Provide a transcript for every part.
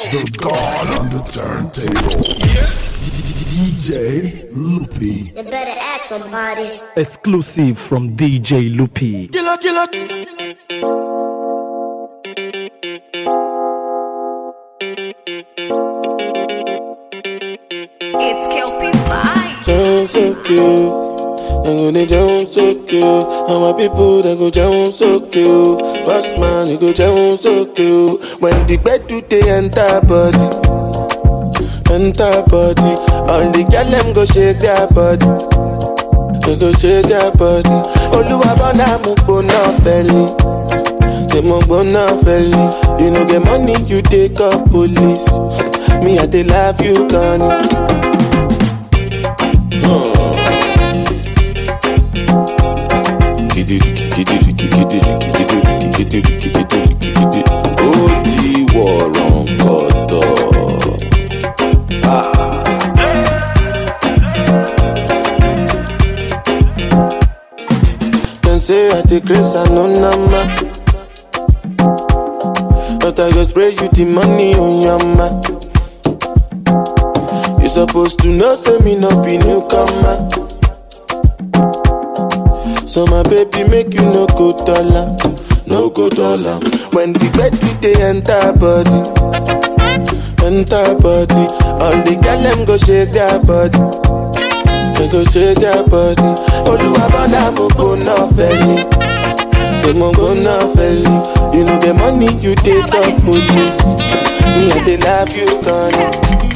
The God on the turntable. DJ Loopy. You better ask somebody. Exclusive from DJ Loopy. Killer. It's Kelpie Vibes. Sound so cute. They go they sound so cute. And my people they go sound so cute. Boss man you go sound so cute. When the bed do they enter body. All the girl them go shake their body. They go shake their body. Oluwa bona mugbo na belly. They mugbo na belly. You know the money you take up police. Me I dey love you gone. Odi waron koto. Can say I take grace and no nama, but I go spray you the money on your ma. You supposed to know say me no be newcomer. So my baby make you no go dollar. When the bed do they enter body. All the girl them go shake their body. They go shake their body. Oluwa bona mo go na felly. They mo go na felly. You know the money you take up police. Me I dey love you gone.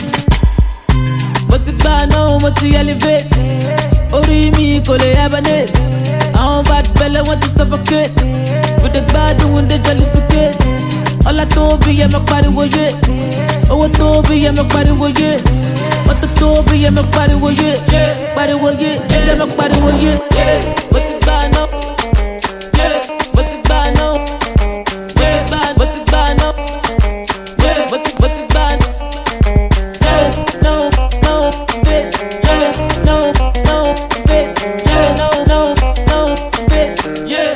Mo ti gba no, mo ti elevate. Orí mi kò lè hibernate. Àwọn bad belle want to suffocate. With the bad doing the jollificate. Ọlá tó bí yẹ mọ pariwo yé. Owó tó bí yẹ mọ pariwo yé. Mọ́tò tó bí yẹ mọ pariwo yé. Pariwo yé, yẹ mọ pariwo yé. Mo ti gba no. Mo ti gba no. Mo ti gba no. Mo ti gba no. No, bitch. No, bitch. Yeah.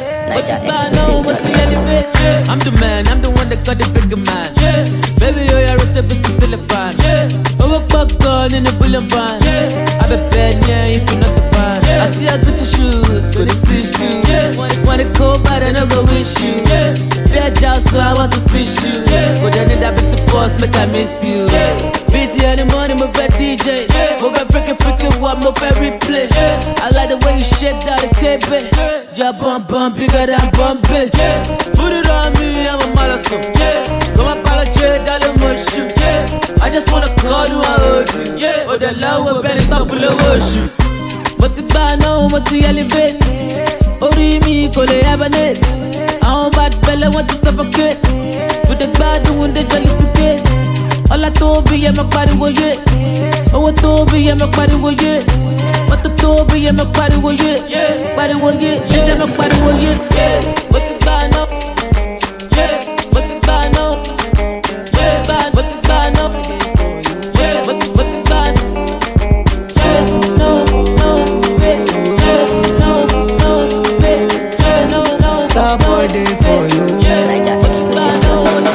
I'm the man, I'm the one that got the bigger man. Yeah. Baby, you're a bit to telephone. Yeah. Overfuck gun in the bullet van. Yeah. I be bad, yeah, if you're not the fan. Yeah. I see I got your shoes, go to see shoes. Yeah. Wanna go, but I don't go wish you. Yeah. Bad job, so I want to fish you. Yeah. But then that bit to boss, make I miss you. Yeah. Busy in the morning, move at DJ. Yeah. Move at freaking one, move at replay. Yeah. I like the way you shake down the KB. Yeah, bump, bigger than bumping. Yeah. Put it on me, I'm a marathon. Yeah. Come apologize, darling, motion. Yeah. I just wanna call you, I hold you. Yeah. Oh, the love will be the top of the ocean. Mo ti gba no, mo ti elevate. Orí mi kò lè hibernate. Àwọn bad belle want to suffocate. With the bad doing the jollificate. Ọlá tó bí yẹ mọ pariwo yé. Owó tó bí yẹ mọ pariwo yé. Mọ́tò tó bí yẹ mọ pariwo yé. Pariwo yé, yẹ mọ pariwo yé. Mo ti gba no. Mo ti gba no. Mo ti gba no. Mo ti gba no. No, bitch. No, bitch. No. Star boy day for you. Mo ti gba no.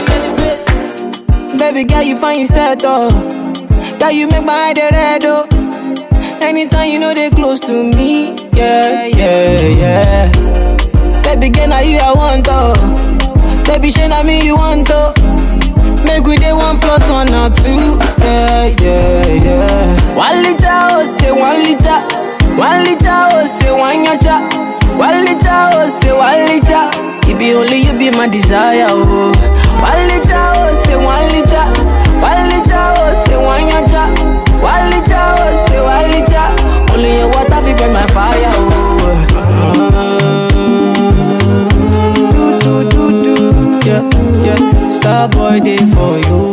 Baby girl, you find yourself though. Girl, you make my eye red oh. Anytime you know they close to me, yeah. Baby girl, now you I want to. Baby, shey na me you want to. Make we dey 1 + 1 or 2, yeah. 1 liter, oh say 1 liter. 1 liter, oh say 1 yacha. 1 liter, oh say 1 liter. It be only you be my desire, oh. 1 liter, oh say 1 liter. 1 liter, oh say 1 yacha. 1 liter, oh say 1 liter. Only your water be burn my fire, oh. Yeah. Star boy day for you.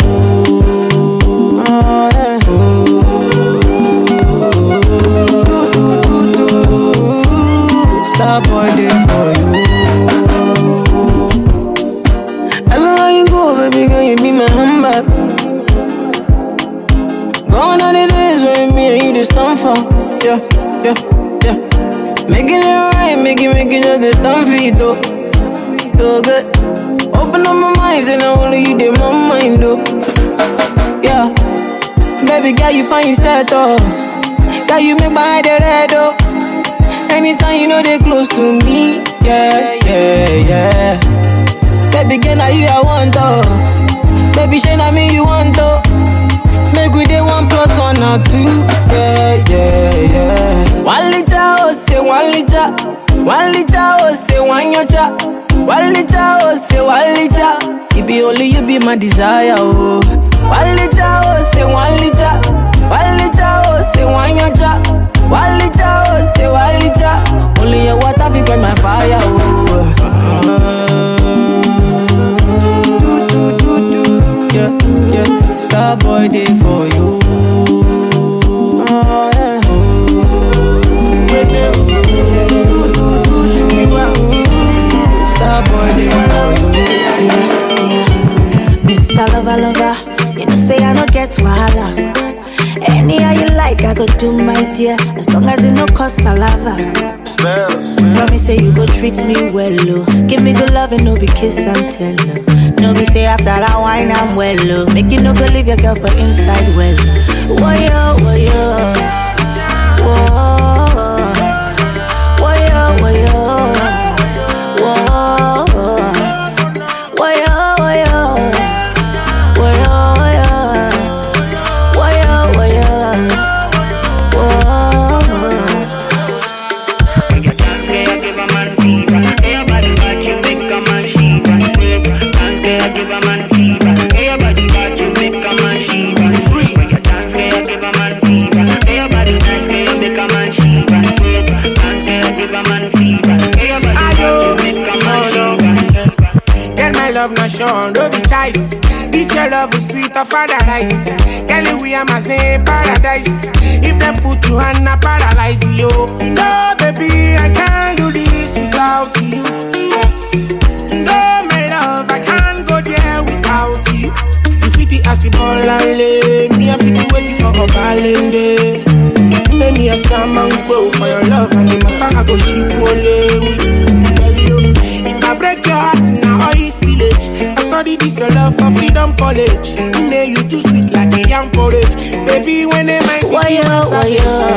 Star boy day for you. Everywhere you go, baby girl, you be my handbag. Gone are the days when me and you just stand for. Yeah. Making it right, making just the stand for you, though. So good. Open up my mind, and I only you did my mind, though. Yeah. Baby girl, you find yourself, oh. Girl, you make my eye red, oh. Anytime you know they close to me. Yeah, yeah, yeah. Baby girl, now you I want, oh. Baby, shey na me you want, oh. Make we dey 1 + 1 or 2. Yeah, yeah, yeah. 1 liter, oh, say 1 liter. 1 liter, oh, say 1 yacha. 1 liter, oh, say 1 liter. It be only you be my desire, oh. 1 liter, oh, say 1 liter. 1 liter, oh, say 1 yacha. 1 liter, oh, say 1 liter. Only your water fi quench my fire, oh. Yeah, yeah. Star boy day for you. Star boy day for you. Mr. Lover, you know say I don't get wahala. Anyhow you like, I go do my dear, as long as it no cost palava. Spells. Promise say you go treat me well, oh. Give me good love and no be kiss and tell, oh. No be say after that wine I'm well, oh. Make you no go leave your girl for inside well. Woyo, woyo, woah, woyo, woyo, woah, woyo, woyo, woyo, woyo, woyo, woah. Love not shown, don't be choice. This your love is sweet of paradise. Kelly, we are my same paradise. If them put you on a paralyze you. No, baby, I can't do this without you. No, my love, I can't go there without you. You fit the acid ball and lay. Me, I fit the waiting for a balance. Make me a salmon go for your love and the matter I go ship ole. If I break your heart now, all is village. I study this your love for freedom college. Nay, you too sweet like a young porridge. Baby, when they might take you outside.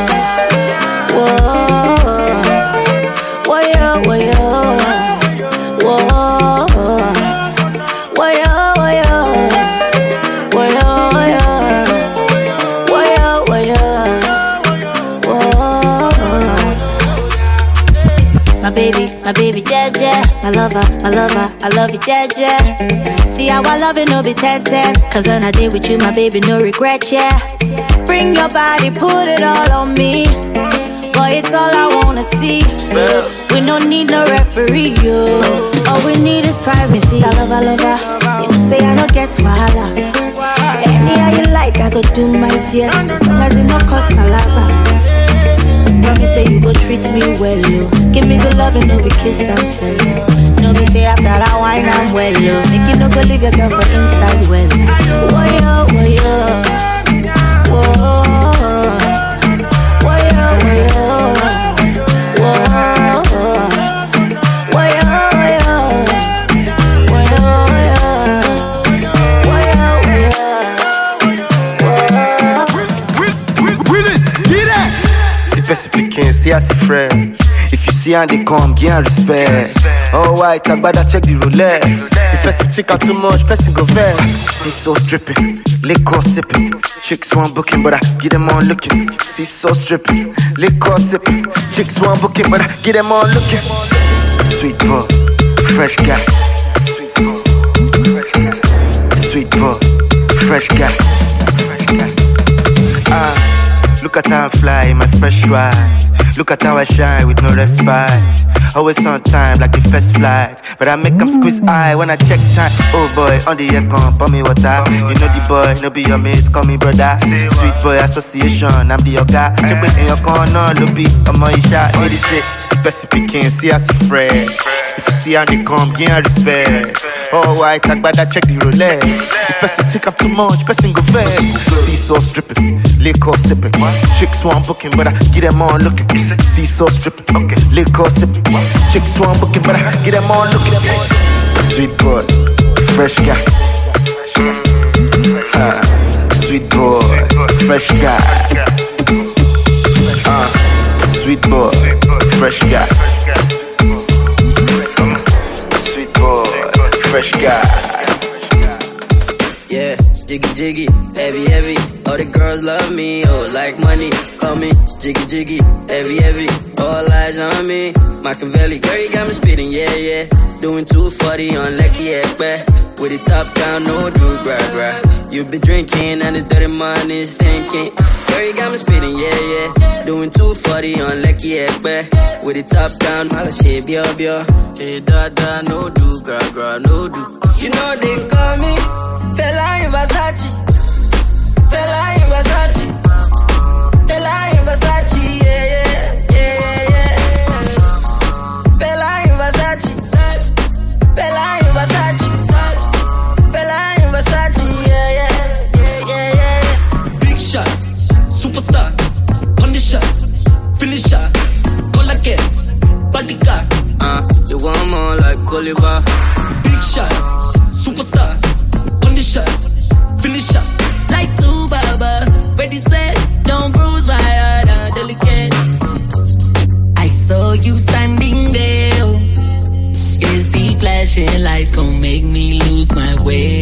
My baby, Jeje, my lover, I love you, Jeje. See how I love it, no be 10-10. Cause when I did with you, my baby, no regret, yeah. Bring your body, put it all on me. Boy, it's all I wanna see. Spells. We don't need no referee, yo. All we need is privacy. I love her. You know, say I don't get wahala. Anyhow you like, I go do my dear, as long as it no cost palava. Promise say you go treat me well, yo. Give me good love and no be kiss and tell, yo. No be say after that wine I'm well, yo. Make you no go leave your girl for inside well. Woyo, woyo, woah, woyo, woyo, woah, woyo, woyo, woyo, woyo. First speaking, see as a friend. If you see how they come, give and respect. Oh, white, I better check the Rolex. If person think out too much, person go vex. See so stripping, liquor sipping. Chicks want booking, but I get them on looking. See so stripping, liquor sipping. Chicks want booking, but I get them on looking. Sweet boy, fresh guy. Sweet boy, fresh guy. Look at how I fly in my fresh ride. Look at how I shine with no respite. Always on time like the first flight. But I make them squeeze eye when I check time. Oh boy, on the air come, pour me water. You know the boy, no be your mate, call me brother. Sweet boy association, I'm the yoga. Check it in your corner, Lupi, I'm on your shot. 86, specific, see as a friend. If you see how they come, give and respect. Oh, I talk about that, check the Rolex. If person take up too much, person go vex. See sauce dripping, liquor sipping. Chicks want booking, but I get them on looking. See sauce dripping, okay. Liquor sipping. Chicks want booking, but I get them on looking. Sweet boy, fresh guy. Sweet boy, fresh guy. Sweet boy, fresh guy. Sweet boy, fresh guy. Yeah, jiggy jiggy, heavy heavy. All the girls love me, oh like money. Call me jiggy jiggy, heavy heavy. All eyes on me, Machiavelli. Girl, you got me spitting, yeah yeah. Doing 240 on Lecky Ekpe. With the top down, no do gra gra. You been drinking and the dirty money stinking. Girl, you got me spitting, yeah yeah. Doing 240 on Lecky Ekpe. With the top down, mala shit bio bio. Hey da da, no do gra gra, no do. You know they call me Fella in Versace. Fella in Versace. Fella in Versace, yeah yeah yeah yeah. Fella in Versace. Fella in Versace. Fella in Versace, yeah yeah yeah yeah. Big shot, superstar, condition, finisher, Colacare, bodyguard. You want more like Oliver. Big shot, superstar, condition, finisher. Like two baba, ready set, don't bruise my heart, delicate. I saw you standing there. Is the flashing lights gon' make me lose my way?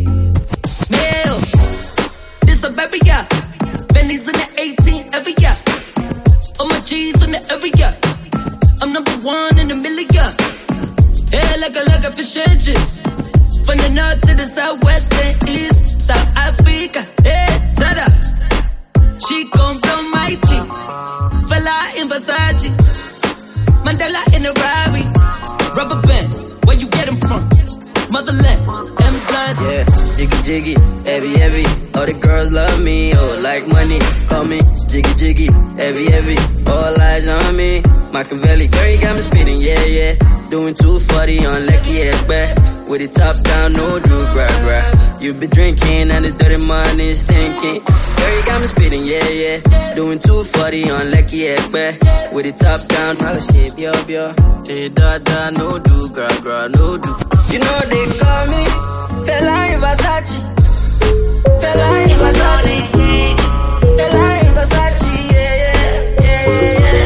Mail, this a baby, yeah. Bentley's in the 18 every year. All my G's in the area. I'm number one in the million. Yeah, like a fish and chips. From the north to the southwest and east, South Africa, hey, tada. She gon' blow my cheeks. Fella in Versace, Mandela in a Rari. Rubber bands, where you get them from? Motherland, M-Sons. Yeah, jiggy jiggy, heavy heavy. All the girls love me, oh like money. Call me jiggy jiggy, heavy heavy. All eyes on me, Machiavelli. Girl, you got me spitting, yeah yeah. Doing 240 on Lecky Ekpe. With the top down, no do gra gra. You been drinking and the dirty money stinking. Girl, you got me spitting, yeah yeah. Doing 240 on Lecky Ekpe. With the top down, mala shit bio bio. Hey da da, no do gra gra, no do. You know they call me Fella in Versace. Fella in Versace. Fella in Versace, yeah yeah yeah yeah.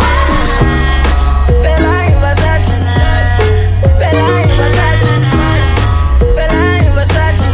Fella in Versace. Fella in Versace. Fella in Versace,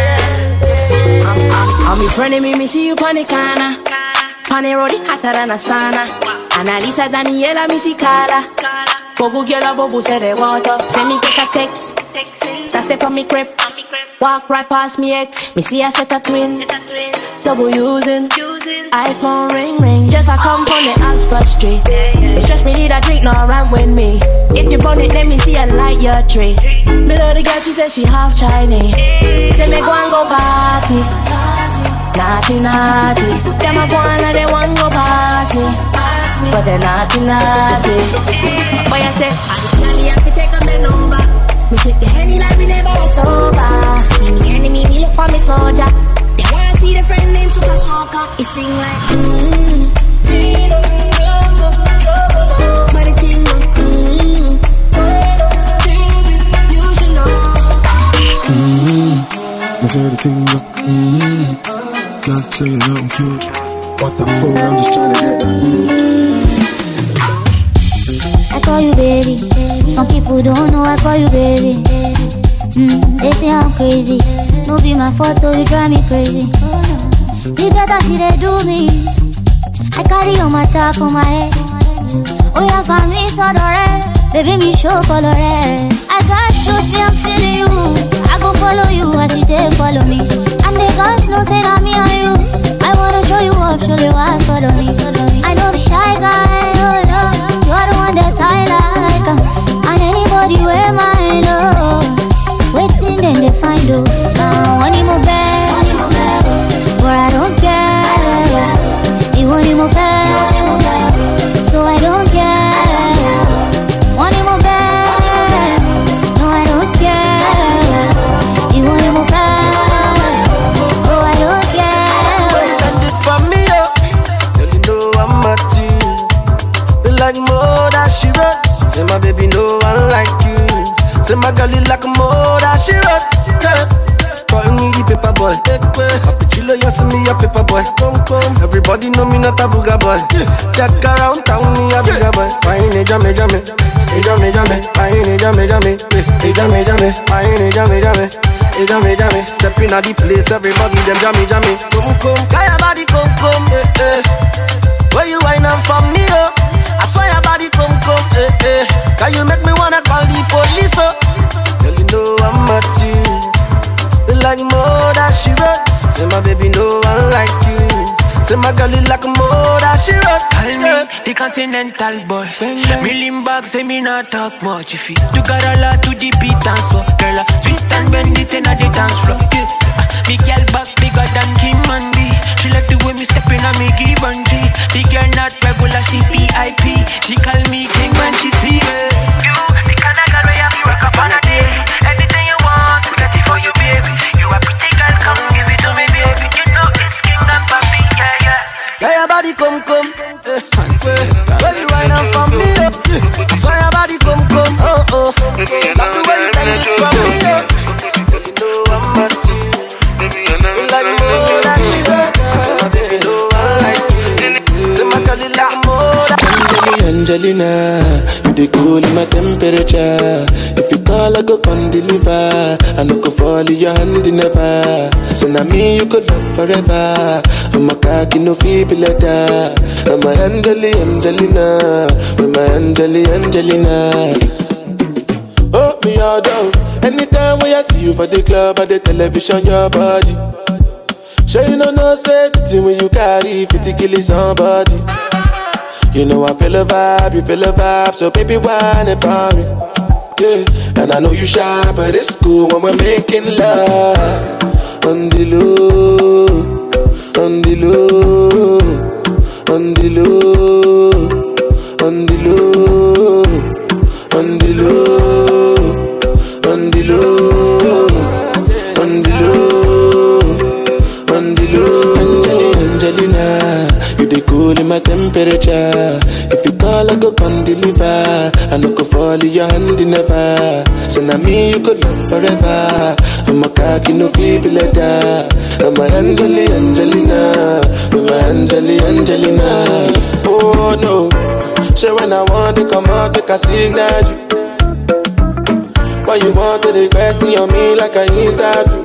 yeah yeah. I'm in front of me see you on the corner. On the road, hotter than a sauna. Analisa Daniela, me see Carla. Bobu girl, bobu say they water. Send me get a text. That step on me crib. Walk right past me ex. Me see I set a twin. Double using. iPhone ring. Just I come from the Oxford Street. It stress me need a drink, no run with me. If you burn it, let me see a light your tree. Me love the girl, she said she half Chinese. Say me go and go party. Naughty naughty. Them a go and they want go past me. But they're naughty naughty. Boy I say, I have to take up the number. Me take the Henny like me never was sober. See me enemy, me look for me soldier. They wanna see the friend named Super Soccer. It sing like but it sing like baby, you should know. I say the thing up. Not saying nothing cute. What the fuck, I'm just trying to get that. I call you baby. Some people don't know I call you baby. They say I'm crazy. No be my photo, you drive me crazy. You better see they do me. I carry on my top on my head. Oh yeah, for me so red. Baby me show color red. I got shoes, see I'm feeling you. I go follow you as you take follow me. And the girls know say that me and you. I wanna show you up, show you what's for me. I know the shy guy, oh no. You're the one that I like. And anybody wear my love. Waiting then they find you. One more bad, but I don't care. You want more bad, so I don't care. One more bad, no I don't care. You want more bad, so I don't care. Send it for me, girl, you know I'm at you. You like more than she wrote. Say my baby, no one like you. Say my girl, you like more than she wrote. Yeah. Call me the paper boy. Cappuccino, you see me a paper boy. Come. Everybody know me not a booger boy. Jack around town, me a bigger boy. Fine, jame. I ain't jame. Step in at the place, everybody them jame. Come. Guy your body come. Where you wine up for me, oh? I swear your body come. Can you make me wanna call the police, oh? Girl, you know I'm at you. You like more than she wrote. Say my baby, no one like you. Say my girl, you like more than she wrote. Call me the continental boy. Me lean back, say me not talk much. If you got a lot to the beat and so, girl, twist and bend it in the dance floor. Me girl back bigger than Kim Mandy. She like the way me step in and me give and G. The girl not regular, she VIP. She call me king when she see me. You, the kind of girl where you have to work up on a day. Anything you want, we got it for you, baby. You a pretty girl, come give it to me, baby. You know it's kingdom for me, yeah. Yeah, your body come. Where you wine up from me, oh. Swear your body come, oh. Love the way you bend it from me, oh. You know I'm at you. You like more than she wrote. Say my baby, no one like you. Say my girl, you like more than Angelina, you dey cool in my temperature. If you call, I go come deliver. I no go fall in your hand never. Say na me you could love forever. I'm a cocky no feeble letter. I'm a Angelina, with my Angelina. Oh me all down. Anytime when I see you for the club or the television, your body. Sure you know say the thing when you carry 50 kill somebody. You know I feel a vibe, you feel a vibe, so baby whine about me. Yeah, and I know you shy, but it's cool when we're making love. On the low, on the low, on the low, on the low, on the low, on the low, on the low, on the low. Angelina, you dey cool in my temperature. If you call, I go come deliver. I no go fall in your hand never. So na me you could love forever. I'm a cocky no feeble letter. I'm a Angelina, I'm a Angelina. Oh no, so when I want to come out, make a signal you. Why you want to question on me like I interview?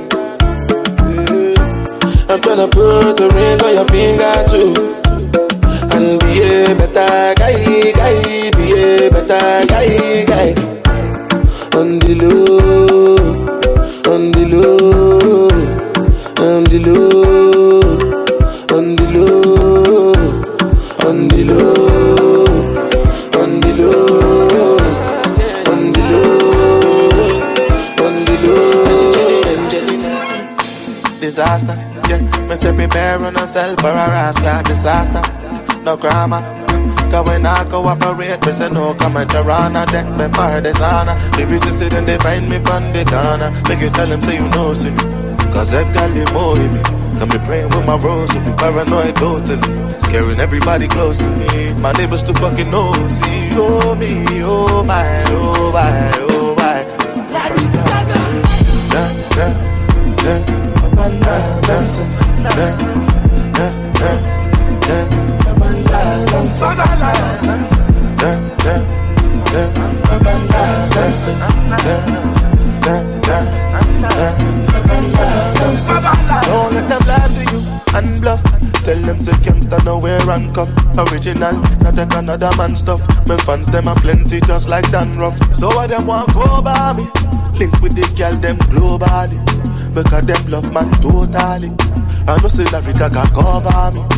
I'm tryna put a ring on your finger too. And be a better guy, be a better guy. On the low, on the low, on the low, on the low, on the low, on the low, on the low, on the low. Angelina, disaster. Yeah, me say prepare on yourself for a rascal disaster. No grammar. Cause when I cooperate, me say no comment around a deck me for dishonor. If you see then they find me on the corner. Make you tell them say you know see me. Cause Edgar Limo hit me. Got me praying with my rose, so be paranoid totally. Scaring everybody close to me. My neighbors too fucking nosy. Oh me, oh my, oh my, oh my. Don't let them lie to you and bluff. Tell them to can't stand nowhere and cuff. Original, not take another man stuff. My fans them are plenty just like Dan Ruff. So why them want go by me? Link with the girl them globally. Because them love man totally. I know say Africa can cover me.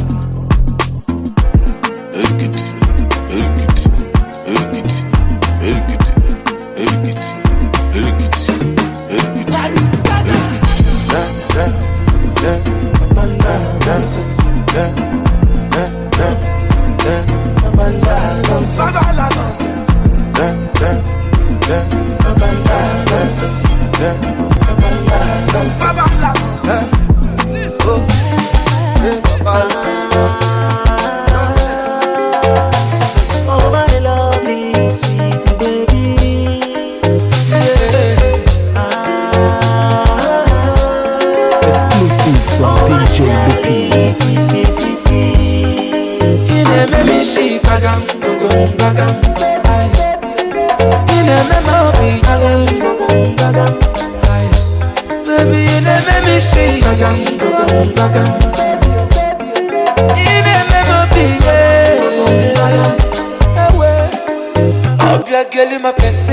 My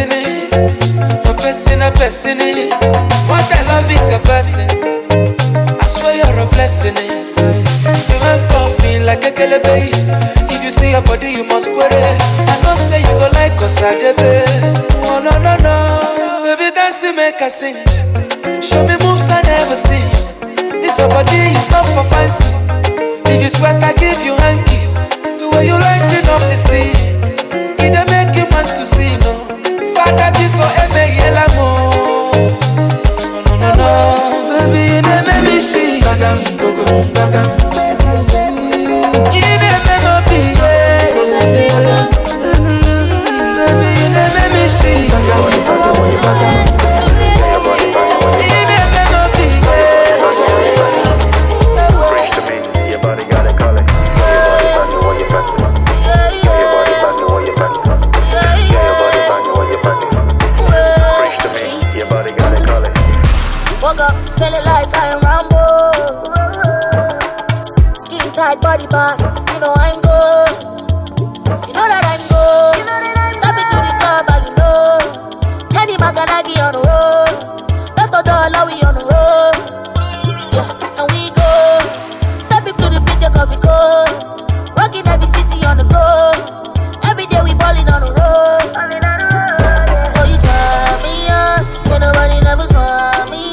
person. What I love is a blessing. I swear you're a blessing. You handcuff me like a kelebi. If you see your body, you must query. I don't say you go like us, I oh no. Baby, dance to make us sing. Show me moves I never seen. This your body is not for fancy. If you sweat, I give you hanky. The way you lighten up the sea, it don't make you want to see, no. Father, people, no. Baby, you never me see. Bagam, you never know be. Baby, you never me see. Woke up feeling like I am Rambo. Skin tight body part, you know I'm good. You know that I'm good. Step into the club and you know Kenny Maganagi on the road. Let's go dollar, we on the road. Yeah, and we go. Step into the picture cause we go. Rocking every city on the go. Every day we ballin' on the road. Oh, you turn me on. Ain't nobody never saw me.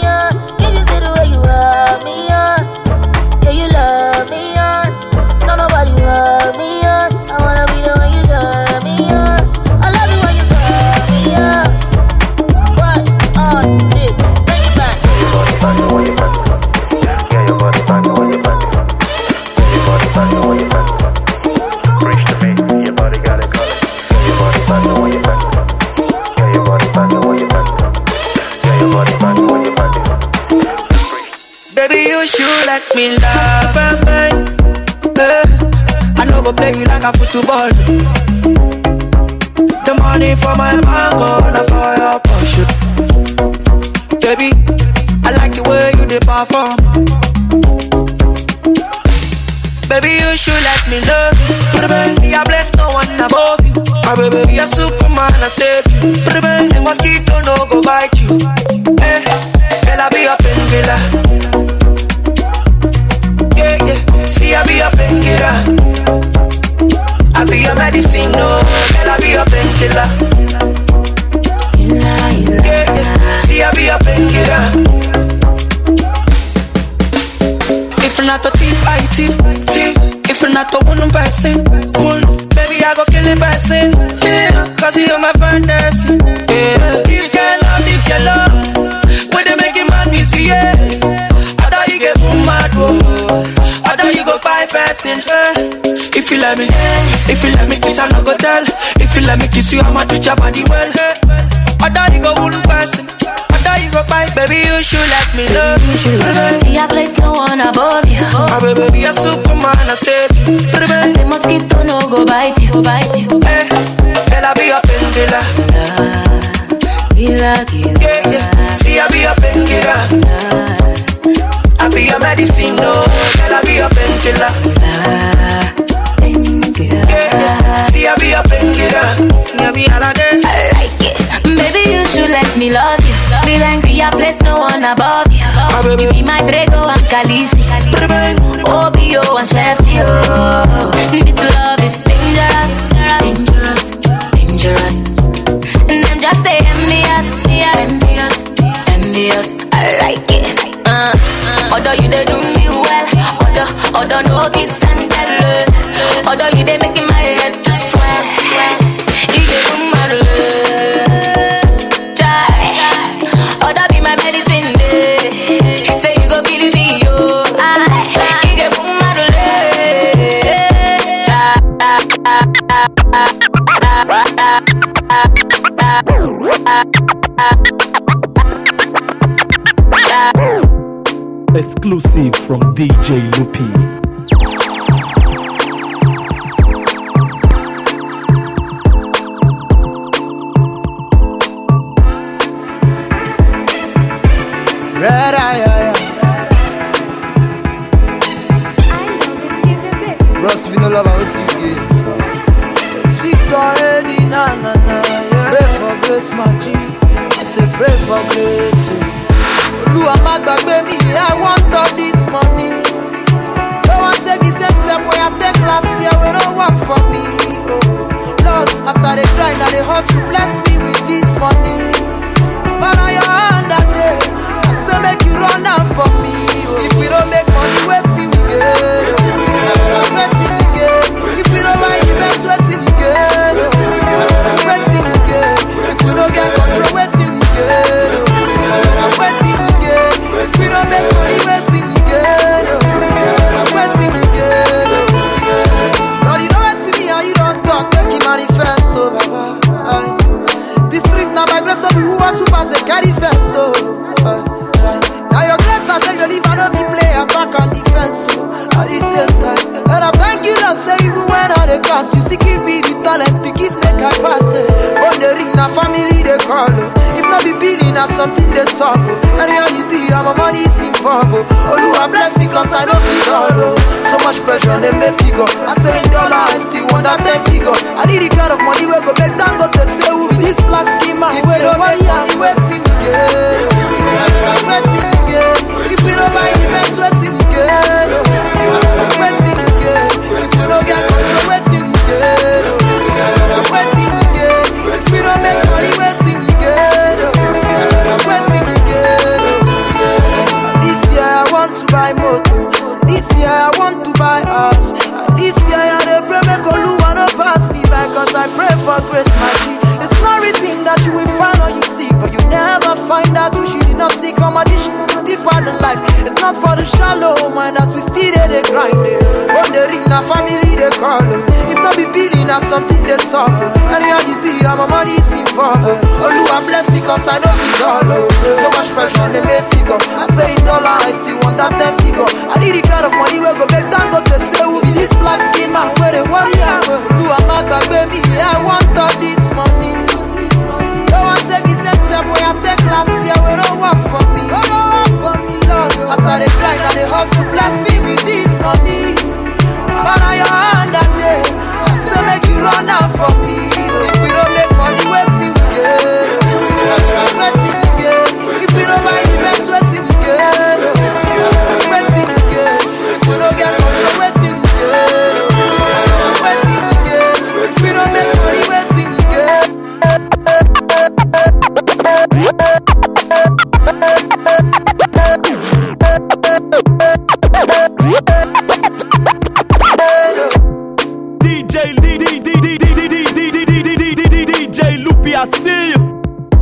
Let me love I know go play you like a football. The money for my bank on a fire push. Baby, I like the way you perform. Baby, you should let me love you. See, I bless no one above you. My baby, be a Superman, I save you. Say mosquito no go bite you. Hey, I'll be a painkiller. See, I be a painkiller. I be a medicine, no. Girl, I be a painkiller. See, I be a painkiller. If you're not a thief, I thief. If you're not a one person, baby, I go kill a person. Cause you're my fantasy. This your love, this your love. When they make a man misbehave, I thought you get mad, I thought you go bypassing her. If you let me, kiss I no go tell. If you let me kiss you, I'ma touch your body well. I thought you go one person. I thought you go by, baby, you should let me love. See, I place no one above you. My baby, be a Superman, I save you. I say mosquito no go bite you. Hey, girl, I be a painkiller. Yeah. See, I be a painkiller. I be a medicine, no. Girl, I be a painkiller. Yeah. See, I be a painkiller. I be all of them. I like it. Baby, you should let me love you. See, I place no one above you. You be my Drago and Khaleesi. OBO and Chef Gio. This love is dangerous. And them just stay envious. I like it. Although you they do me well, although no kiss and tell. Although you they making my head to swell. You get on my love, child. Although be my medicine day. Say you go kill me, yo. You get on my Exclusive from DJ Lupi. Red eye, grace, my G. I say pray for grace. Oluwa má gbàgbé mi, I want all this money. Don't want take the same step where I take last year, we don't work for me. Oh Lord, as I dey grind, I dey hustle, bless me with this money. But on your hand that day, I say make you run am for me. Oh. If we don't make money, wait till we get. Wait till we get. If we don't buy the best, wait till we get. Wait till we get. If we don't get control, wait till we get. Wait till we get. If we don't make money, wait till we get. Wait till we get. Lord, you don't wait till me and you don't talk, make you manifest, oh Baba. This street now by grace, no be who are super, say carry first, oh. Now your grace I take the leave, I know if you play attack and defense, so at the same time. And I thank you Lord, say even when I dey cast, you still give me the talent to give make I pass it. From the ring, na family they call, if not be billing, na something they solve. Anyhow you be, I'm a money is involved. Oluwa bless me cause I don't feel all, so much pressure, they make figure. I say in dollar, I still want that 10 figure. I need the kind of money where go make down, go to say who be this black schema. If we don't buy it, you wait till we get. Wait till we get. If we don't buy the best, wait till we get. Wait till we get. If we don't get control, wait till we get. Wait till we get. If we don't make money, wait till we get. Wait till we get. This year I want to buy motor. This year I want to buy house. This year I dey pray make Oluwa no pass me by, cause I pray for grace, my G. It's not written that you will find or you seek, but you never find out who she did not seek. Come on, this deeper than life. It's not for the shallow mind that we still they grind it. From the ring, na family they call it. If not be billing, na something they solve. Anyhow you be, I'm a money is involved. Oluwa bless me cause I don't feel all. So much pressure, they may figure. I say in dollar, I still want that 10 figure. I need the kind of money where go make down, go to say who be this black schema, where they warrior. Oluwa má gbàgbé mi, I want all this money. Don't want take the same step where I take last year, we don't work for me. Lord, as I dey grind, I dey hustle, bless me with this money. But on your hand that day, I say make you run out for me. If we don't make money, wait till we get. Wait till we get. If we don't buy the best, wait till we get. Wait till we get. If we don't get control, wait till we get. Wait till we get. If we don't make money, wait till we get. DJ Loopy, I see you.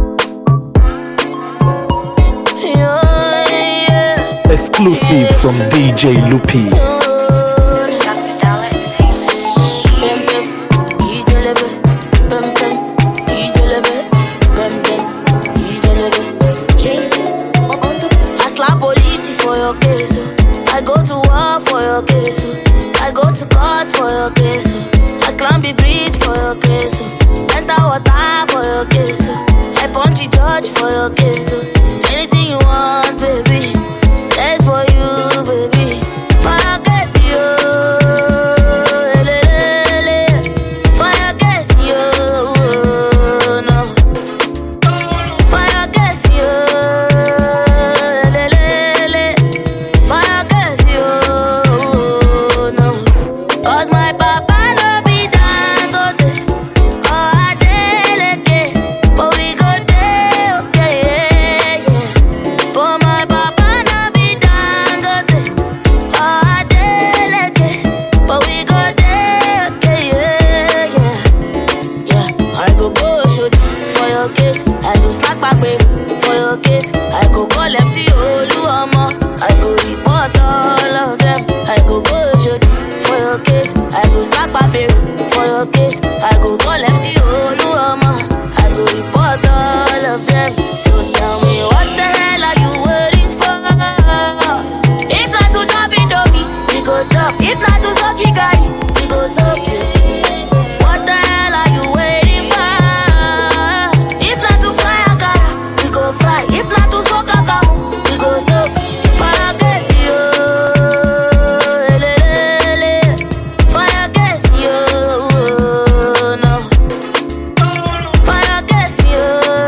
Exclusive from DJ Loopy. I slap police for your case. I go to war for your case. I go to court for your case. I climb the bridge for your case. Enter water for your case. I punch the judge for your case. Anything you want, baby. That's for you, baby. For your case, you. For your case, you. No. For your case, you. For your case, you. No. Cause my papa no be Dangote. Oh, Adeleke. But we go there, okay, yeah. For my papa no be Dangote. Oh, Adeleke. But we go there, okay, yeah, yeah. Yeah, I go shoot for your case. I go slack back for your case. I go call MC Oluomo. I go report all of them. I go shoot for your case. I go slack back for your case. I go call MC Oluomo. I go report all of them. So tell me what the hell are you waiting for? If not to chop Indomie, we go chop. If not to suck guy, we go suck it. What the hell are you waiting for? If not to fry akara, we go fry. If not to soak akamu, we go soak. Fire case, yo. Fire case, yo. No. Fire case, yo.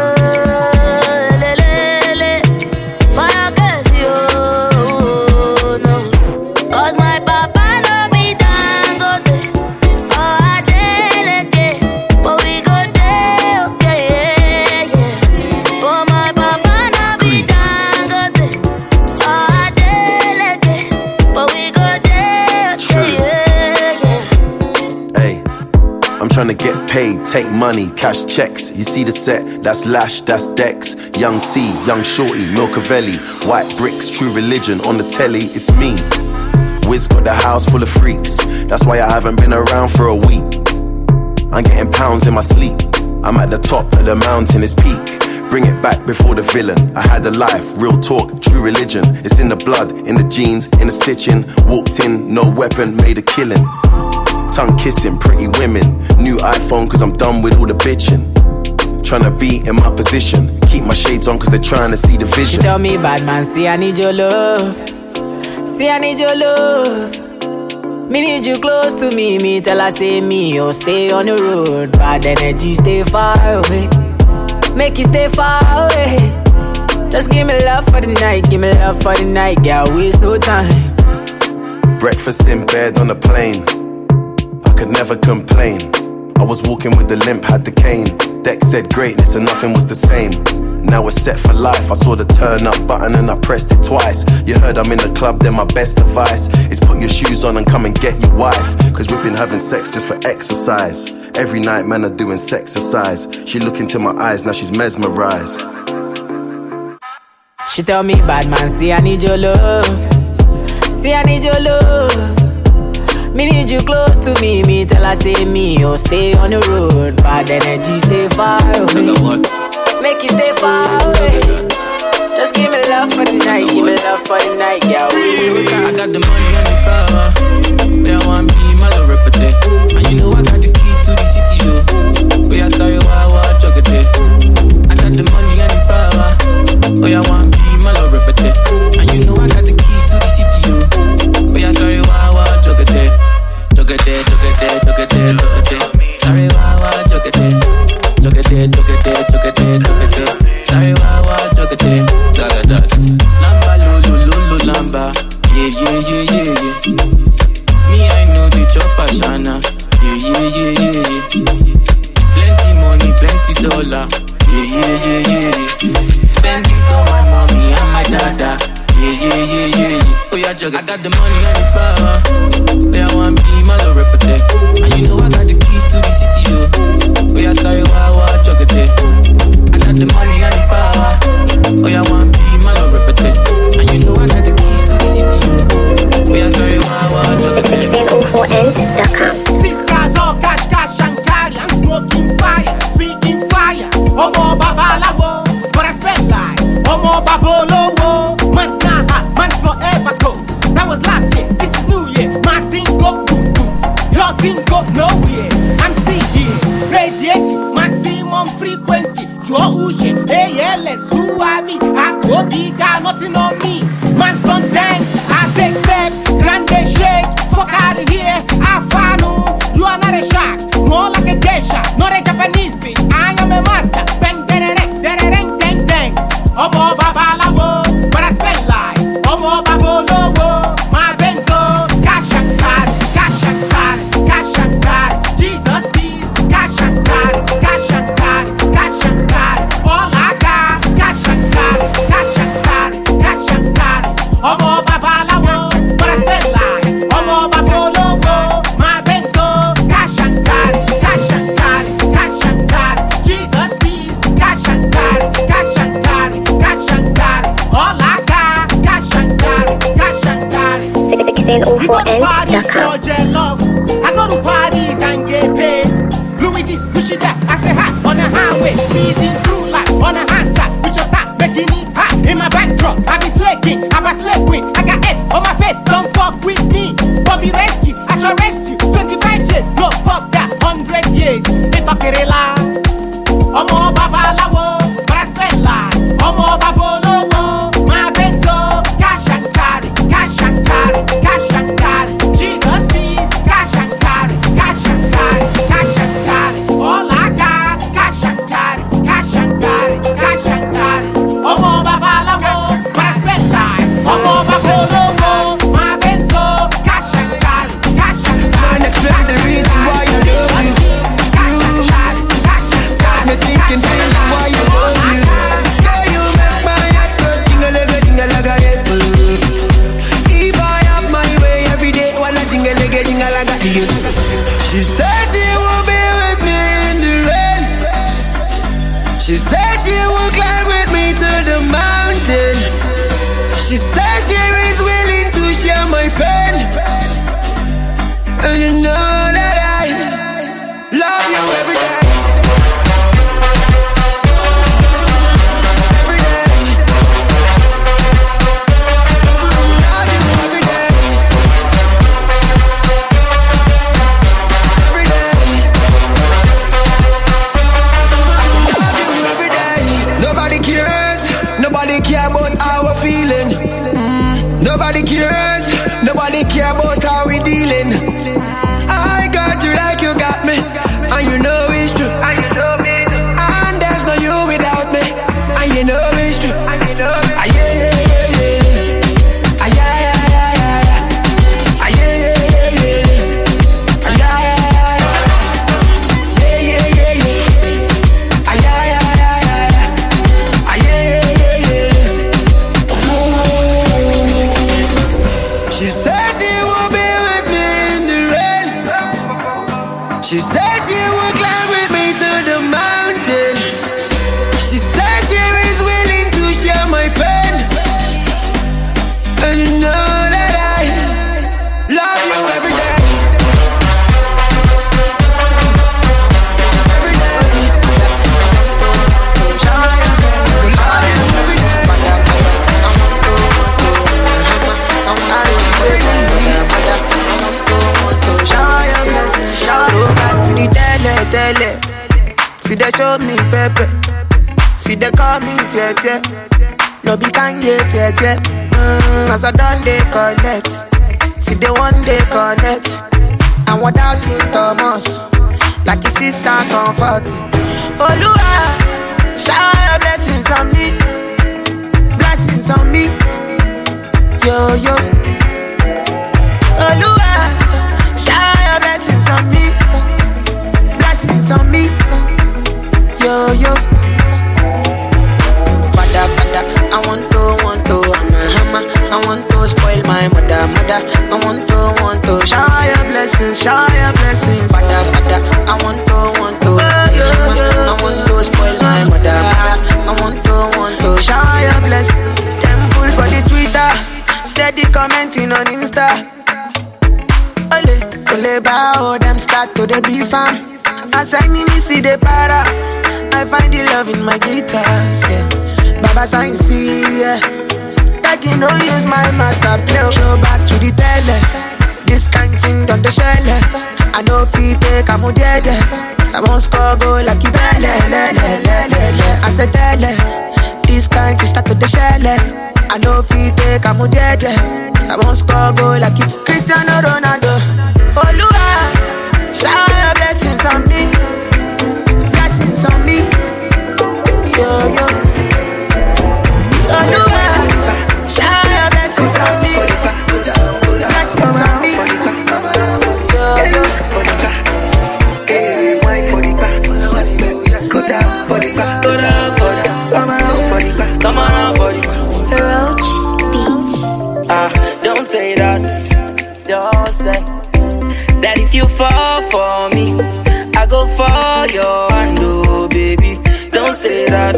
paid, take money, cash checks. You see the set, that's Lash, that's Dex. Young C, Young Shorty, Milcavelli. White bricks, True Religion, on the telly, it's me. Wiz got the house full of freaks. That's why I haven't been around for a week. I'm getting pounds in my sleep. I'm at the top of the mountain, it's peak. Bring it back before the villain. I had a life, real talk, true religion. It's in the blood, in the jeans, in the stitching. Walked in, no weapon, made a killing. Tongue kissing, pretty women. New iPhone cause I'm done with all the bitching. Tryna be in my position. Keep my shades on cause they're trying to see the vision. She tell me, bad man, see I need your love. See I need your love. Me need you close to me. Me tell her say me, oh stay on the road. Bad energy, stay far away. Make you stay far away. Just give me love for the night. Give me love for the night. Yeah, waste no time. Breakfast in bed on a plane. I could never complain. I was walking with the limp, had the cane. Dex said greatness and nothing was the same. Now we're set for life. I saw the turn up button and I pressed it twice. You heard I'm in the club, then my best advice is put your shoes on and come and get your wife. Cause we've been having sex just for exercise. Every night man are doing sexercise. She look into my eyes, now she's mesmerized. She tell me, bad man, see I need your love. See I need your love. Me need you close to me. Me tell her say me, oh stay on the road. Bad energy, stay far away. Make you stay far away. Just give me love for the night. Give me love for the night, yeah. I got the money and the power. Where I want to be, my love repeat. And you know I got the keys to the city, yo. Where I started, why I juggle it. I got the money and the power. Where I want to be, my love repeat. And you know I got the keys to the city, yo. Where I started, why I juggle it. Juggle it, juggle it, juggle it, juggle it. Sorry, why I juggle it. Juggle it, juggle it, juggle it, juggle it. Sorry, why juggle it. Gaga that. Lamba, lulu, lamba. Yeah, yeah, yeah, yeah, yeah. Me, I know the chopper, Shana. Yeah, yeah, yeah, yeah, yeah. Plenty money, plenty dollar. Yeah, yeah, yeah, yeah, yeah. Spend it on my mommy and my dada. Yeah, yeah, yeah, yeah, yeah. Oh, yeah, juggle. I got the money and the power. Where I want to be, my love repeat. And you know I got the keys to the city, yo. Where I started, why I juggle it. I got the money and the power. Oh, yeah, I want to be, my love repeat. And you know I got the keys to the city, yo. Where I started, why I juggle it. 1604end.com. 6 cars, all cash, cash and carry. I'm smoking fire, speaking fire. Omo babalawo, but I spend like Omo babolowo. Man's not hot, man's forever go. That was last year, this is new year. My thing go boom boom, your thing go nowhere. I'm still here, radiating maximum frequency. Joe Uche, ALS, who are me? I go bigger, nothing on me. Man's don't dance, I take steps, grande shake. Fuck out of here, I follow. You are not a shark, more like a geisha, not a Japanese bitch. I am a master. Bang, dererek, derereng, deng, deng. Omo babalawo, but I spend like Omo babolowo. My benzo, cash and card, cash and card, cash and card. Jesus please, cash and card, cash and card, cash and card. All I got, cash and card, cash and card, cash and card. Omo babalawo, but I spend like Omo babolowo. My benzo, cash and card, cash and card, cash and card. Jesus please, cash and card, cash and card, cash and card. All I got, cash and card, cash and card. 1604end.com. I go to parties and get paid. Louis this, push it that. I say hot on the highway, speeding through life on the high side with your top making it hot in my back truck. I be slaking, I'm a slave queen. I got S on my face, don't fuck with me. Bobby rescue, I shall rescue. 25 years, no fuck that. 100 years, they talk it a lot. Omo babalawo, but I spend like Omo babolowo. My benzo, cash and carry, cash and carry, cash and carry. Jesus please, cash and carry, cash and carry, cash and carry. All I got, cash and carry, cash and said she will climb with me to the mountain. She said she is willing to share my pain. And you know that I love you every day. Nobody care about how we're feeling. Nobody cares. Nobody care about how we dealing. I got you like you got me, and you know it's true. And there's no you without me, and you know it's true. Ah, yeah, yeah, yeah, yeah. Ah, yeah, yeah, yeah, yeah. Ah, yeah, yeah, yeah, yeah. Ah, yeah, yeah, yeah, yeah. Yeah, yeah, yeah, yeah. Ah, yeah, yeah, yeah, yeah. Ah, yeah, yeah, yeah, yeah. She says she will be with me in the rain. She says she will climb with me to the mountain. She says she is willing to share my pain. And you know that I love you every day. Every day. Love you every day. Throwback to the tele. See they show me pepe. See they call me tete. No be Kanye tete. As I done they collect. See they one day connect. And without it Thomas, like his sister comfort. Oluwa, shower your blessings on me. Blessings on me. Yo yo. Oluwa, shower your blessings on me. Blessings on me. Yo yo. Bada bada, I want to, I'm a hammer. I want to spoil my mother. I want to shower your blessings, Bada bada, I want to, I want to spoil my mother. I want to shower your blessings. Temple for the Twitter, steady commenting on Insta. Ole bao, them start to the beef fam. As I see the para, I find the love in my guitars, yeah. Baba sign see, yeah. Like you know use my master play. Show back to the tele. This kind thing done the shell. I know fi take a dead. I won't score goal like you belle. I said tele. This kind thing start to the shell. I know fi take a dead. I won't score goal like you Cristiano Ronaldo. Oluwa, shower your blessings on me. Blessings on me. Yo yo. Oluwa, shower your blessings on me. Blessings on me. Yo yo. Come on, Roach Beat. Don't say that. Just that if you fall for me, I go for your hand, oh baby. Don't say that.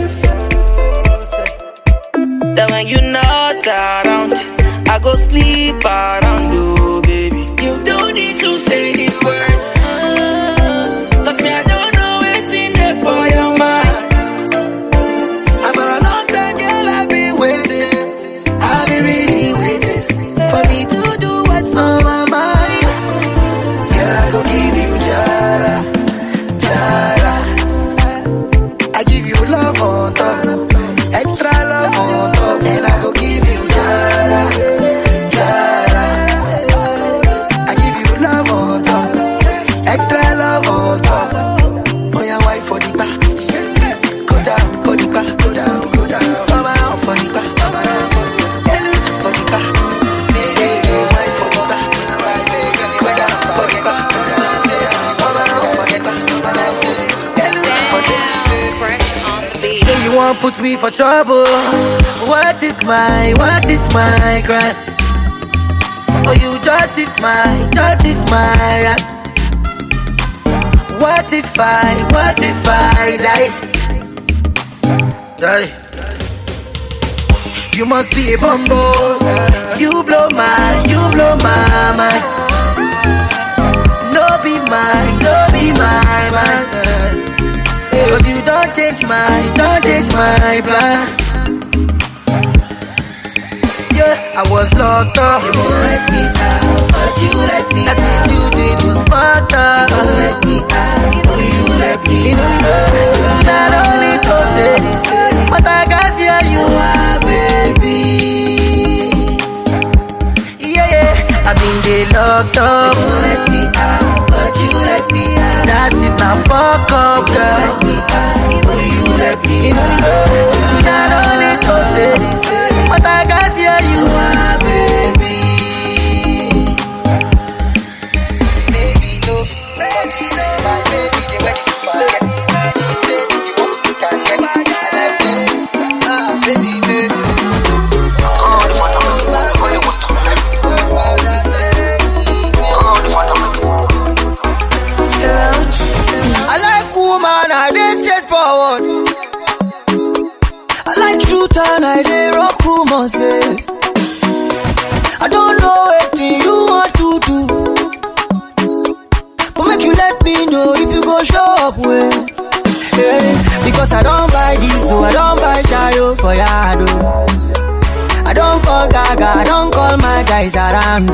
That when you're not around, I go sleep around, oh baby. You don't need to say these words, cause me I don't know what's in there for your mind. I'm for a long time, girl, I've been waiting. I've been really waiting for me to do what's on my mind. Girl, I go give you jara, jara. I give you love on top, extra love on top. And I go give you jara, jara. I give you love on top, extra love on top. Oh, your wife for the back. Go down, go the back, go down, go down. Come around for the back, come around for the back. Ellis for the back. Hey, your wife for the back. Go down for the back. Come around for the back. Ellis for the back. Say you won't put me for trouble. What is my crime? Oh, you justify acts. What if I die? Die. You must be a bumbo. You blow my mind. No be mine, man. Cause you don't change my plan. Yeah, I was locked up. You won't let me out, but you let me out. That's what you did was fucked up. You won't let me out, you let me out. I don't need to say this, but I can see how you are, baby. Yeah, I've been there locked up. You won't let me out, but you let me out. That's it, now fuck up, girl. You let me out. I don't need to say this, but I can see how you are, baby. Baby, no, my baby, the way you forget. She said, if you want to, you can get it. And I said, baby, baby. I like woman, I dey straightforward. I like truth and I dey rock rumors, say. I don't know what you want to do, but make you let me know if you go show up well. Yeah, because I don't buy this, so I don't buy Shayo for Yado. I don't call Gaga, I don't call my guys around.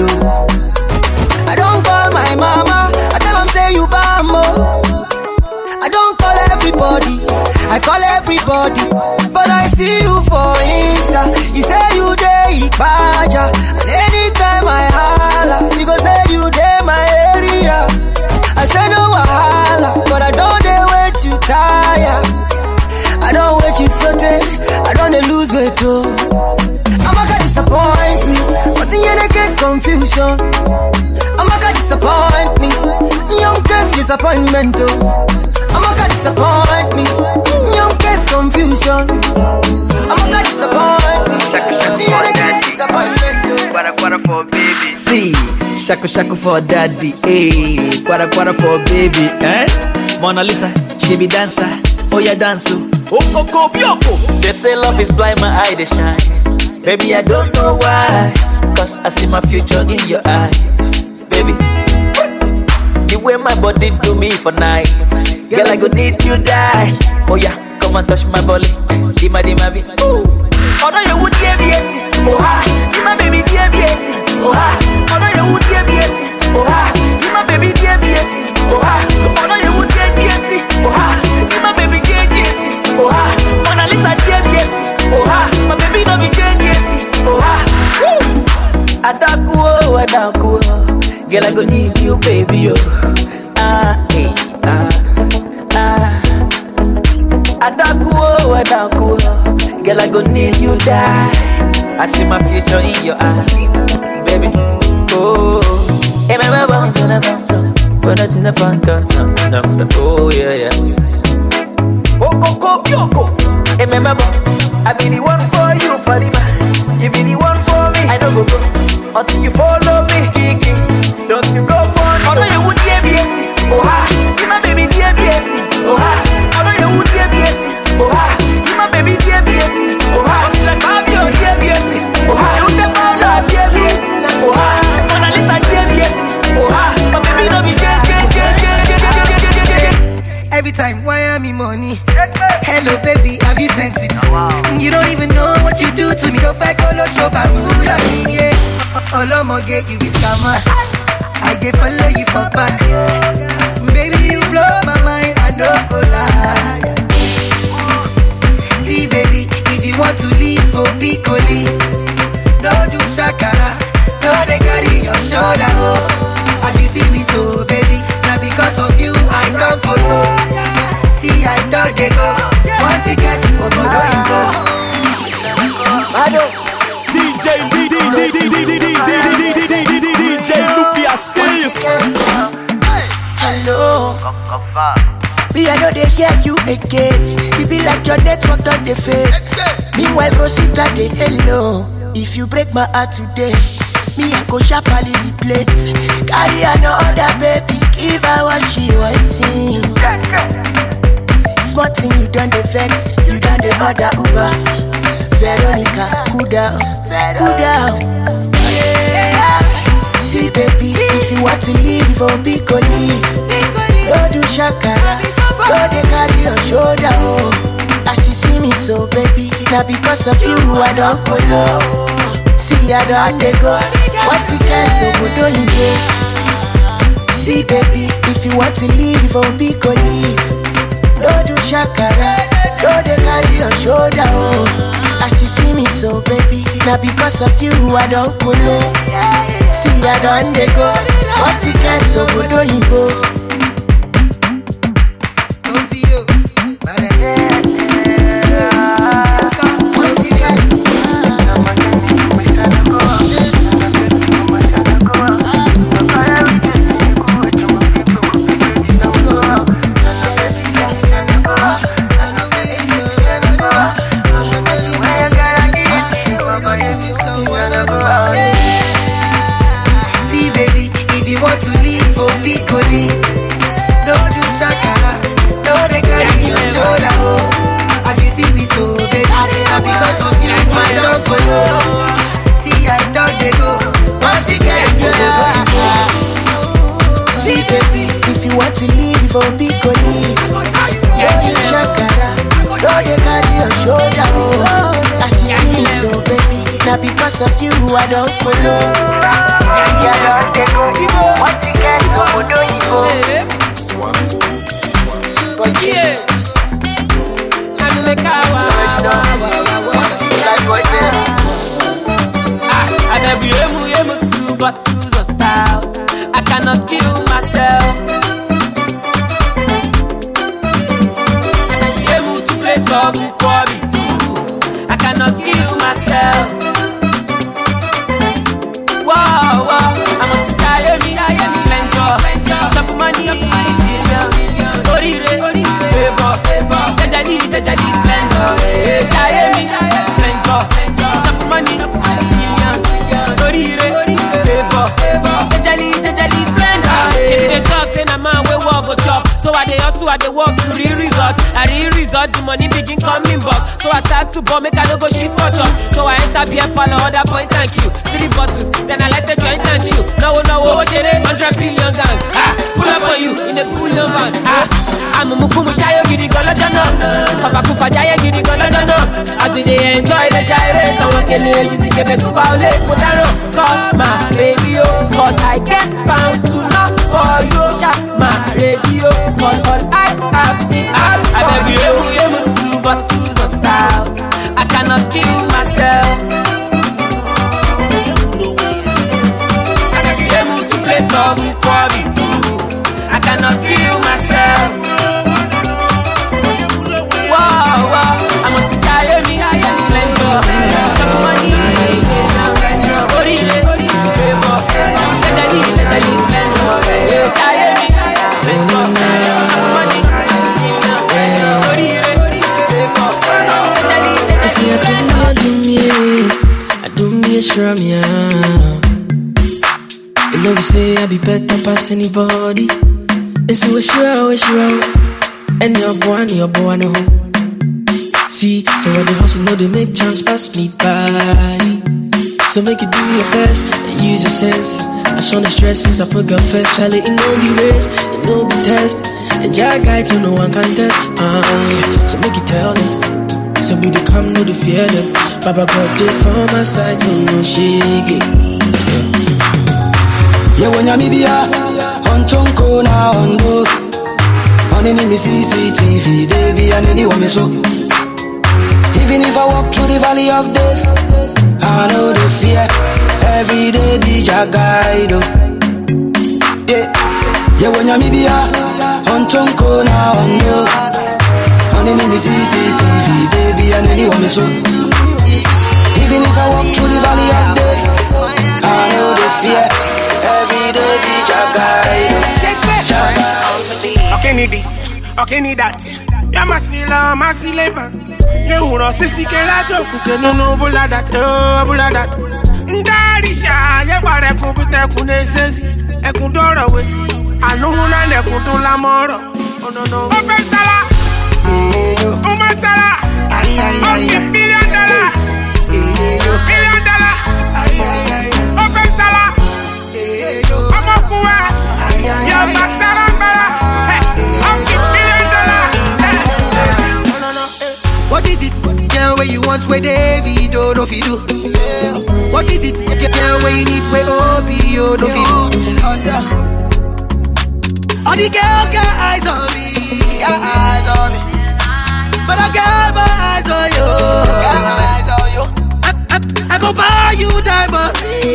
I don't call my mama, I tell them say you bambo. I don't call everybody, I call everybody. But I see you for Insta, you say you dey Ipaja. And anytime I holla, you go say you dey my area. I say no wahala, but I don't dey wait you tire. I don't wait you sote, I don't dey lose weight too. I'ma gonna disappoint me, but then you get confusion. I'ma gonna disappoint me, you don't get disappointment too. I'ma gonna disappoint me, you don't get confusion. I'ma gonna disappoint me, but you don't get disappointment too. Quara for baby. See, shaku for daddy. Hey, quara for baby. Mona Lisa, she be dancer. Oh yeah, dance. Oh, Coco, Bioko. They say love is blind, my eye they shine. Baby, I don't know why, cause I see my future in your eyes. Baby, the way my body do me for night, girl, I go need you die. Oh yeah, come and touch my body. Dima, be. Oh no, you would hear me, oh ha. Dima, baby, dear me, oh ha. Oh no, you would hear me, oh ha. Dima, baby, dear me, oh ha. Oh no, you would hear me, oh ha. Dima, baby, dear me, oh ha. Mona Lisa, dear me, oh ha. My baby, no be dear me, oh ha. Adaku, girl, I go need you, baby, oh. Adaku, girl, I go need you, die. I see my future in your eyes, baby. Oh, oh yeah. Oh, Coco, Bioko. I be the one for you, Fatima. You be the one for me. I don't go until you follow me, Kiki. Don't you go for me? I know you would hear me, oh ha. You my baby, dear me, oh ha. I know you would hear me, oh ha. You my baby, dear me, oh ha. I feel like I'm your dear me, oh ha. You never love dear me, oh ha. Mona Lisa, dear me, oh ha. My baby, no be dear. Every time, why am I money? Hello, baby, have you sent it? You don't even know what you do to me. Don't fight, colo, show, bamula, yeah. Olomo, get you, be scammer. I get follow you for back. Baby, you blow my mind, I don't go lie. See, baby, if you want to leave for Piccoli, don't do shakara, no, they carry your shoulder, oh. As you see me so, baby, now because of you, I don't go, see, I don't they go. Want to get to go, don't go. DJ Lupi, I see you. Hello. Me, I know they hear you again. You be like your network on the fade. Meanwhile, Rosita, they hello. If you break my heart today, me, I go sharply replace. Carry another baby, give her what she wanting. Small thing you done the vex, you done the other Uber. Veronica, cool down, cool down. See baby, if you want to leave, oh be go leave. Don't do shakara, don't they carry your shoulder, oh. As you see me so baby, now because of you I don't go low. See I don't they go, what you can so good don't you go. See baby, if you want to leave, oh be go leave. Don't do shakara, don't they carry your shoulder, oh. As you see me so baby, now because of you I don't go low. See I don't they go, what you can so good don't you go. Because of you, I don't follow. Yeah, don't take over. What you get, so don't you go. But yeah, I'm the cow. What you got, boy? I never able to, but to the style. I cannot kill myself. I able to play top for me too. I cannot kill myself. Wow, wow, I must die me, top money, million, favor, jajali, splendor, die me, top money, millions, favor, jajali, splendor. They talk, say na man we walk go chop, so I dey hustle, I dey work to real result. I real result, the money begin coming back. So I start to bomb, make I no go shit for chop. So I enter beer parlor, order point thank you. 3 bottles, then I like the joint and chill. No, share 100 billion gang. Pull up on you in a pull of van. I'm a mukumu shayo gidi gola jana. Papa kufa jaya gidi gola jana. As we dey enjoy the gyrate, I want to use it to violate. But I don't call my radio, cause I get pounds to knock for you. Shut my radio, cause all I have is I beg you, but to the style. I cannot kill myself. Play something for me too. I cannot kill myself. Wow, wow, I must die me, splendor. Top money, favor, jajali, splendor. Die me, splendor. Top money, I see I do me a shrum, yeah. You know they say I be better past anybody. They say wish you out, and your boy no. See, so when the hustle know they make chance pass me by. So make it do your best and use your sense. I show the stress since I put God first. Charlie, it no be race, it no be test. And Jack guy to no one can test. Yeah. So make it tell them. So we they come, no they fear them. Baba God did for my side, so no shake it. Yeah, when you're media, on Tonko na on book. On any CCTV, they be and anyone me so. Even if I walk through the valley of death, I know the fear. Every day be your guide. Yeah, when you're media, on Tonko na on book. On any CCTV, they be and anyone me so. Even if I walk through the valley of death, I know the fear. Every day be your guide. Okay, need this, okay, need that. Ya masila, masileba. You uro sisi ke la joku ke no bula that, bula that. Ndarisha, ye bare kumpute kunesesi. Ekundoro we. Anu huna ne kuntu la moro. Oh no. Open sala. Umasala. Okay, $1 million. $1 million. Open Sala. Amakuwa. Your back Sarambara. Okay, $1 million. What is it? Girl, where you want where David don't know if you do. What is it? Girl, where you need where Obio don't feel. All the girls got eyes on me. Got eyes on me. But I got my eyes on you. Got my eyes on you. I go buy you diamond.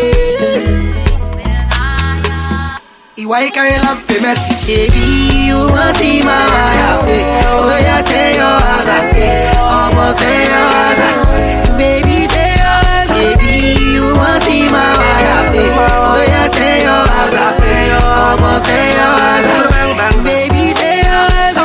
Why you carry lamp famous? Baby, you want see my face. Oh yeah, say your answer. Almost say your answer. Baby, say your answer. Baby, you want see my face. Oh yeah, say your answer. Almost say your answer. Baby, say your answer.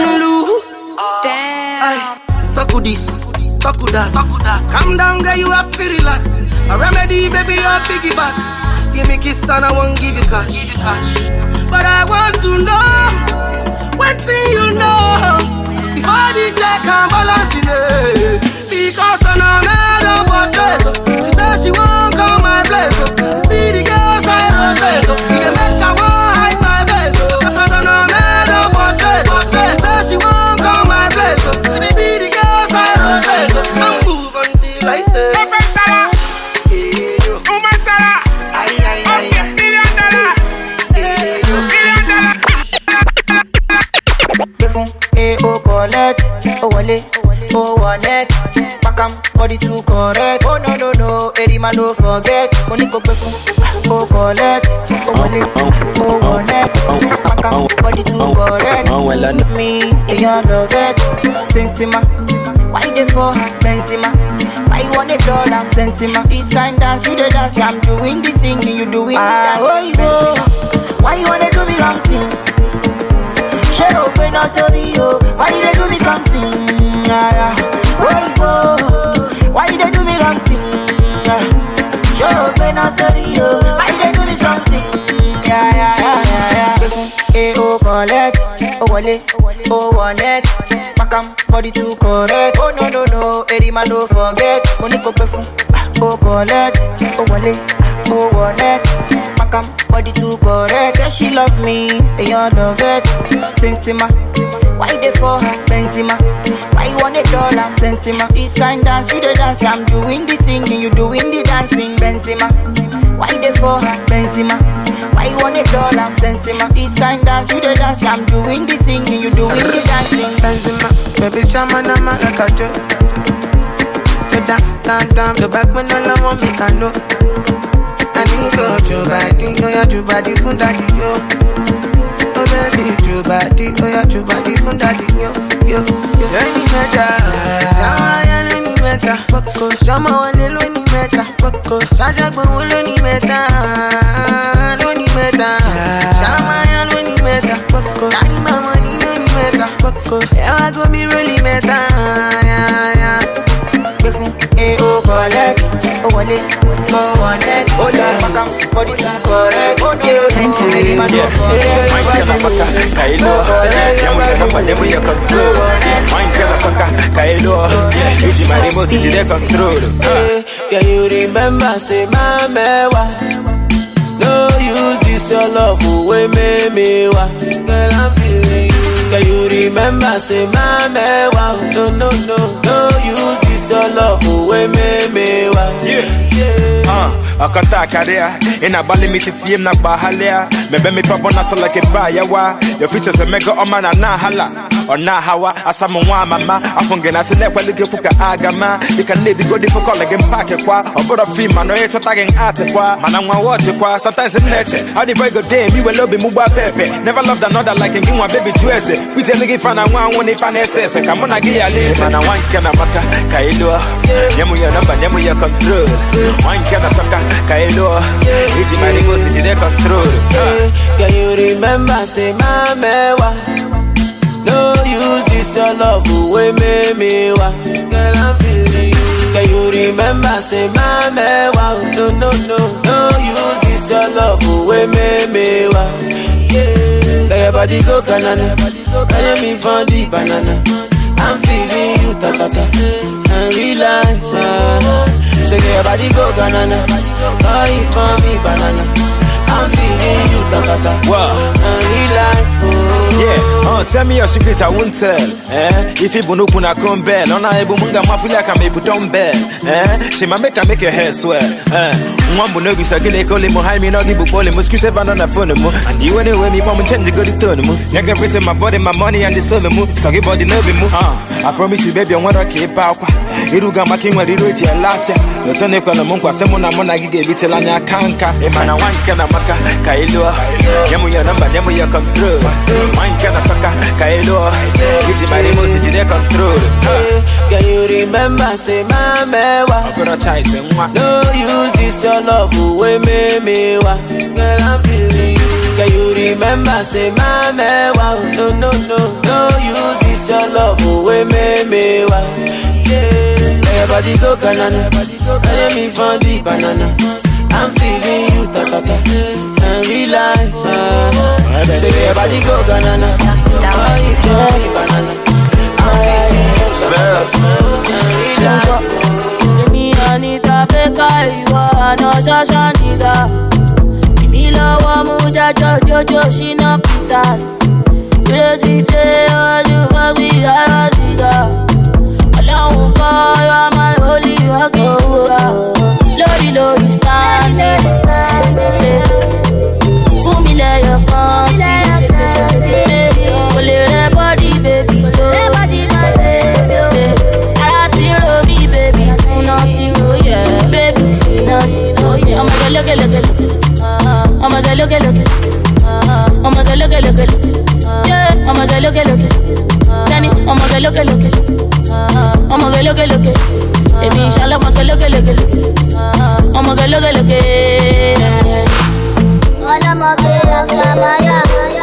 Damn. Talk to this, talk to that. Calm down, girl, you have to relax. A remedy, baby, your piggy back. Give me kiss and I won't give you cash. But I want to know what you know before the check and balance in it. Because I'm a man of frustration. She said she won't come my place. See the girls I rotate. You can make her one hide my face. I'm a man of frustration. She said she won't come my place. See the girls I rotate. I'm move until I say collect, oh wale, oh one neck, pack 'em, body too correct. Oh no, Eddie man don't forget. Money go pay for, oh collect, oh wale, oh one neck, pack 'em, body too correct. Me, you love it, Sensima. Why they for Benzema? Why you want $1? Sensima. This kind dance, you the dance. I'm doing the singing, you doing the dance. Oh you why you wanna do me wrong thing? Open up, sorry, yo. Why you they do me something? Where you go? Why you they do me wrong thing? Open up, sorry, yo. Why you they do me something? Oh, collect, oh, wale, oh, one neck. Pack 'em, body too correct. Oh, no, Eddie man don't forget. Money go pay for, oh, collect, oh, wale, oh, one neck. Body too correct. Say she love me, and you love it. Sensima. Why they for her? Benzema. Why you want $1? Sensima. This kind dance, you the dance. I'm doing the singing, you doing the dancing. Benzema. Why they for her? Benzema. Why you want $1? Sensima. This kind dance, you the dance. I'm doing the singing, you doing the dancing. Benzema. Baby, chama nama like a joke. Damn, the back when all I want me can know. I need go your body, oh yeah, your body from daddy, yo. Oh baby, your body, oh yeah, your body from daddy, yo. Any meta, Shama ya any meta, Boko, Shama wale lo any meta, Boko, Sasha kwa lo any meta, Shama ya lo any meta, Boko, Nani mama ni lo any meta, Boko, yeah, I go me really meta, yeah. Oh collect, oh wale, oh one neck, oh yeah, body too correct, oh no, yeah, you remember say my mewa, no use this your love away me wa, girl I'm feeling you. Yeah, you remember say my mewa, no use this your love away me wa. Akanta career in a bali city na bahalia. Maybe me papa na so like a bayawa. Your features a mega man na hala or na hawa asamu mama. Afungena se lekwa like puka agama. You can live go different call again pack kwa. Or brother fima no echo tagging art kwa. Man I want watch kwa. Sometimes in nature. How the boy go damn you will love me muba pepe. Never loved another like in one baby dress. We tell nigga fan one if an SS. Come on I give you list. Man I want kana maka kailo. Nemu ya number nemu ya control. One kana taka kailo. Iti mari go to the control. Yeah, you remember say my mewa. No use this your love away me wa. Girl I'm feeling you. Yeah, you remember say my mewa. No use this your love away me wa. Yeah, your body go banana. I am me for the banana. I I'm feeling you, ta-ta-ta. And real life, so get your body go banana. Buy it for me, banana. I'm feeling you, ta-ta-ta. Wow. And real life, yeah, tell me your secret, I won't tell. If you bunu kuna kumbel, on a ebu munga mafuli ka mebu dumbbell. She ma make your hair swell. Mwambu no bisa gile kole mo hai mi no gibu pole mo screw on the phone mo. And you anyway me mom change go the tone mo. Nigga pretend my body, my money and the soul mo. So give body love mo. I promise you baby I wanna keep out. Iruga making when you rate your laughter. No tone kwa no mungu semo na mona gige bitela nya kanka. E mana wanka na maka kailua. Nyamu ya number, nyamu ya control. Wine can fucker, Kailo. Get my remote to the control. Can you remember, say, my mewa? I'm gonna try some one. No, use this your love, we me wa. Girl, I'm feeling you. Can you remember, say, my mewa? No, no, no, no, use this your love, we me wa. Yeah, everybody go banana. Let me find the banana. I'm feeling you, ta-ta-ta. And real life, so everybody go banana. Banana. Give me Anita Baker, you are no Shasha nigga. Give me Lawa Muja Jojo, she no Peters. You let it play, all you have me, I nigga. Alone, boy, you are my holy Wakova. Lodi, standing. For me, let your conscience. Body, baby, body, my baby. I tell me, baby, no see, oh yeah, baby, no see, oh yeah. I'm gonna look. I'm gonna look. I'm gonna look. Yeah, I'm gonna look. Danny, I'm gonna look. I'm gonna look. Baby, inshallah, I'm gonna look. I'm gonna look. All I'm gonna say,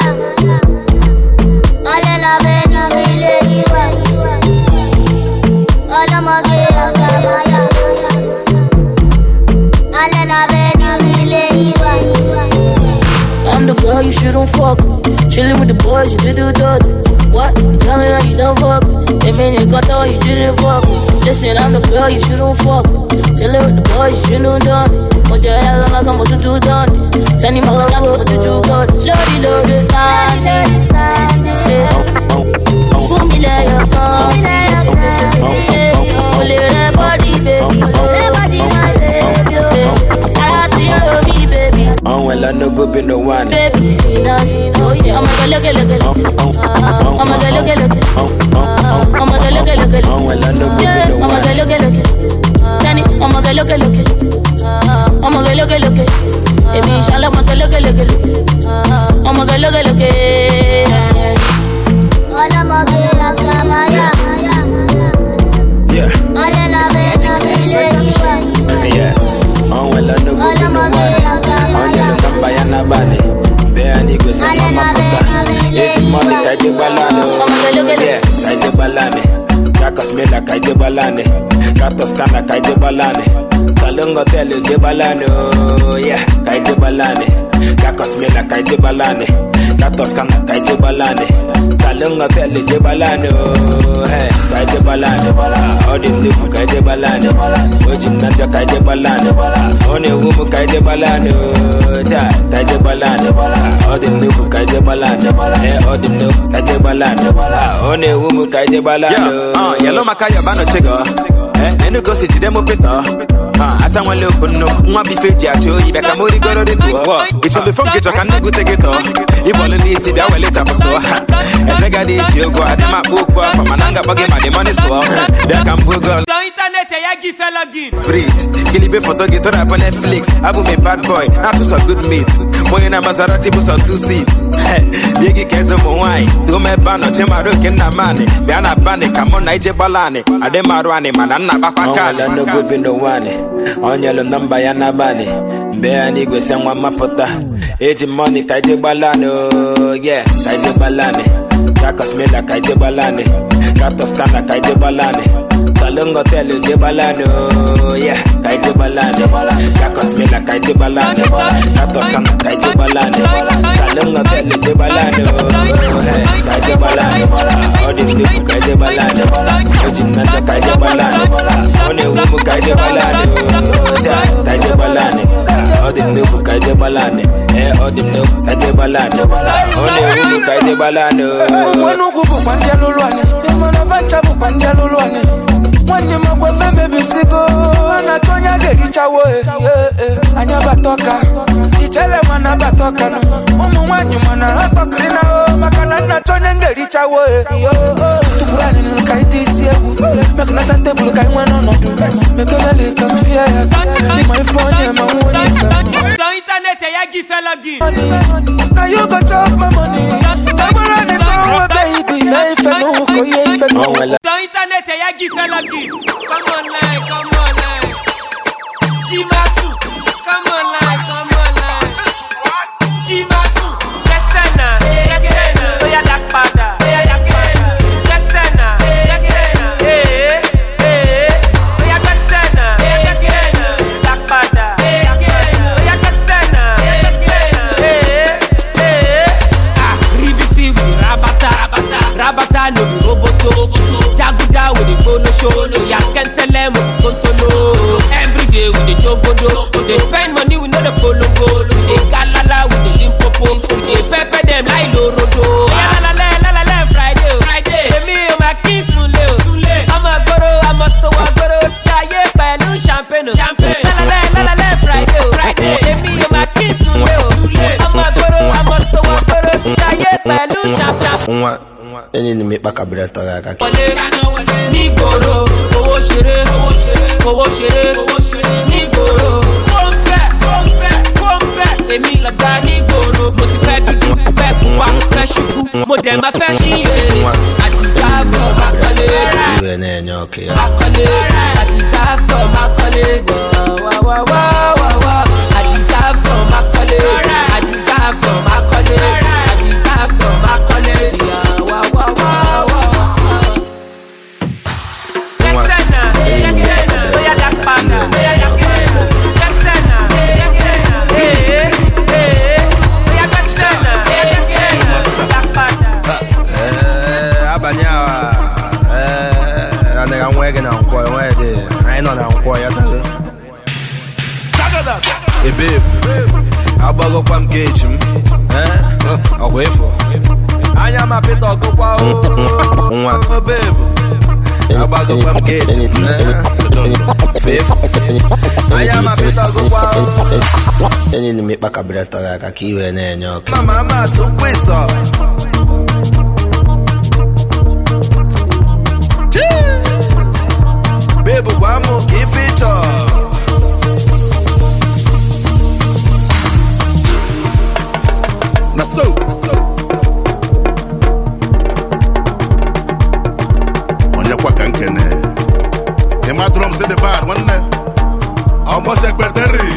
I'm the girl you shouldn't fuck with. Chillin' with the boys, you do dirty. What? You tell me how you don't fuck with. They made you got all you didn't fuck with. Listen, I'm the girl you shouldn't fuck with. Chillin' with the boys, you shouldn't do this. What the hell am I supposed to do this? Send him all over to do good. Lodi, standing. For me, let your cause. Only that body, baby. Body, my baby. I tell me, baby. Oh, well, I no go be no one. Baby, finance. Oh, yeah. I'm gonna look. I'm gonna look. I'm gonna look. Oh, well, I no go be no one. I'm gonna look. Danny, I'm gonna look. I'm gonna look. Baby, inshallah, I'm gonna look. I'm gonna look. All I'm gonna yeah. Yeah. Oh, well, I no go be no one. On your number, yana bani. Beani go sama mafuta. Eti money kaije balane. Yeah, kaije balane. Kakos mela kaije balane. Katos kana kaije balane. Salongo tele je balane. Yeah, kaije balane. Kakos mela kaije balane. Katos kana kaije balane. Salongo tele je balane. Hey, kaije balane. Odi mnuku kaije balane. Oji mnanja kaije balane. One wumu kaije balane. Ja, kaije balane. Odi mnuku kaije balane. Odi mnuku kaije balane. One wumu kaije balane. Yellow makaya bano chego. Nenu go sit demo peta. Asa one look no, one be fake jacho, you better more go to the tour. It's on the phone, get your can go take it off. You want to see the way later for so. As I got it, you go at my book from Ananga Buggy, my money swap. There can Google. The internet, I give fella give. Bridge, Gilly for the guitar up on Netflix. I will be bad boy, not just a good meat. When a Maserati was on 2 seats. Biggie cares of wine. Do me banner, Chemaru, Kena Mani. Biana Bani, come on, Naije Balani. Ademarani, Manana Bakaka. No good be no one. On your number, Yana Bani. Beani go send one mafota. Age money, Kaije Balano. Yeah, Kaije Balani. Kakos Mela, Kaije Balani. Katos Kana, Kaije Balani. Kalungo tell you Jebalano, yeah, Kai Jebalano. Kakos me like Kai Jebalano. Katos kana Kai Jebalano. Kalungo tell you Jebalano, Kai Jebalano. Odi nuku Kai Jebalano. Ojin nata Kai Jebalano. One wumu Kai Jebalano. Kai Jebalano. Odi nuku Kai Jebalano. Odi nuku Kai Jebalano. One wumu Kai Jebalano. Wanuku bupandia lulwane. Imana vancha bupandia lulwane. Mwani magwa veme bisigo. Anatonya geri chawe. Anya batoka. Ichele mwana batoka. Umu mwanyu mwana hatoklina. Makana natonya geri chawe. Tukurani nilkaiti siewu. Mekuna tate bulukai mwano nodu. Mekuna lika mfia. Ni my phone ya mamuni femu. Dans internet ya gifela gi. Now you go chop my money. Tabarani somewhere baby. Na ife nuko ye ife nuko. Dans internet ya gifela gi. Come on line, come on line. Jimasu, come on line, come on line. Jimasu, Kesena, Oya Dakpada, Kesena, Oya Kesena, Dakpada, Oya Kesena, Ribiti with Rabata, no Roboto, Jaguda with the Bono Show, no Yakentelem with Scontolo. Every day with the Jogodo, they spend money with no the Polongo, they Galala with the Limpopo, they pepper them like Lorodo. La Friday, me my kiss Sule, I'm a goro, I must go Jaye Pelu Champagne, La Friday, me my kiss Sule, I'm a goro, I must go Jaye Pelu Champagne. Any make back a breath or I can. Nigoro, owó ṣeré, Nigoro, kọ́ńpẹ́, èmi lọ́gá Nigoro, mo ti fẹ́ dúdú, fẹ́ pupa, fẹ́ ṣubú, mo dẹ̀ máa fẹ́ ṣíyè. Àdìsáf sọ Mákọ́lé, Àdìsáf sọ Mákọ́lé, wá. Àdìsáf sọ Mákọ́lé, Àdìsáf sọ Mákọ́lé, Àdìsáf sọ Mákọ́lé, wá. Hey babe, I bugger from gauge him. I'll wait for. I am a bit of go wow. Oh babe, I bugger from gauge him. I am a bit of go wow. Any make back a breath or I can keep you in your mama, so whistle. Baby, one more give it all. So onye kwa ka nkene ema drum say the bad one almost secretary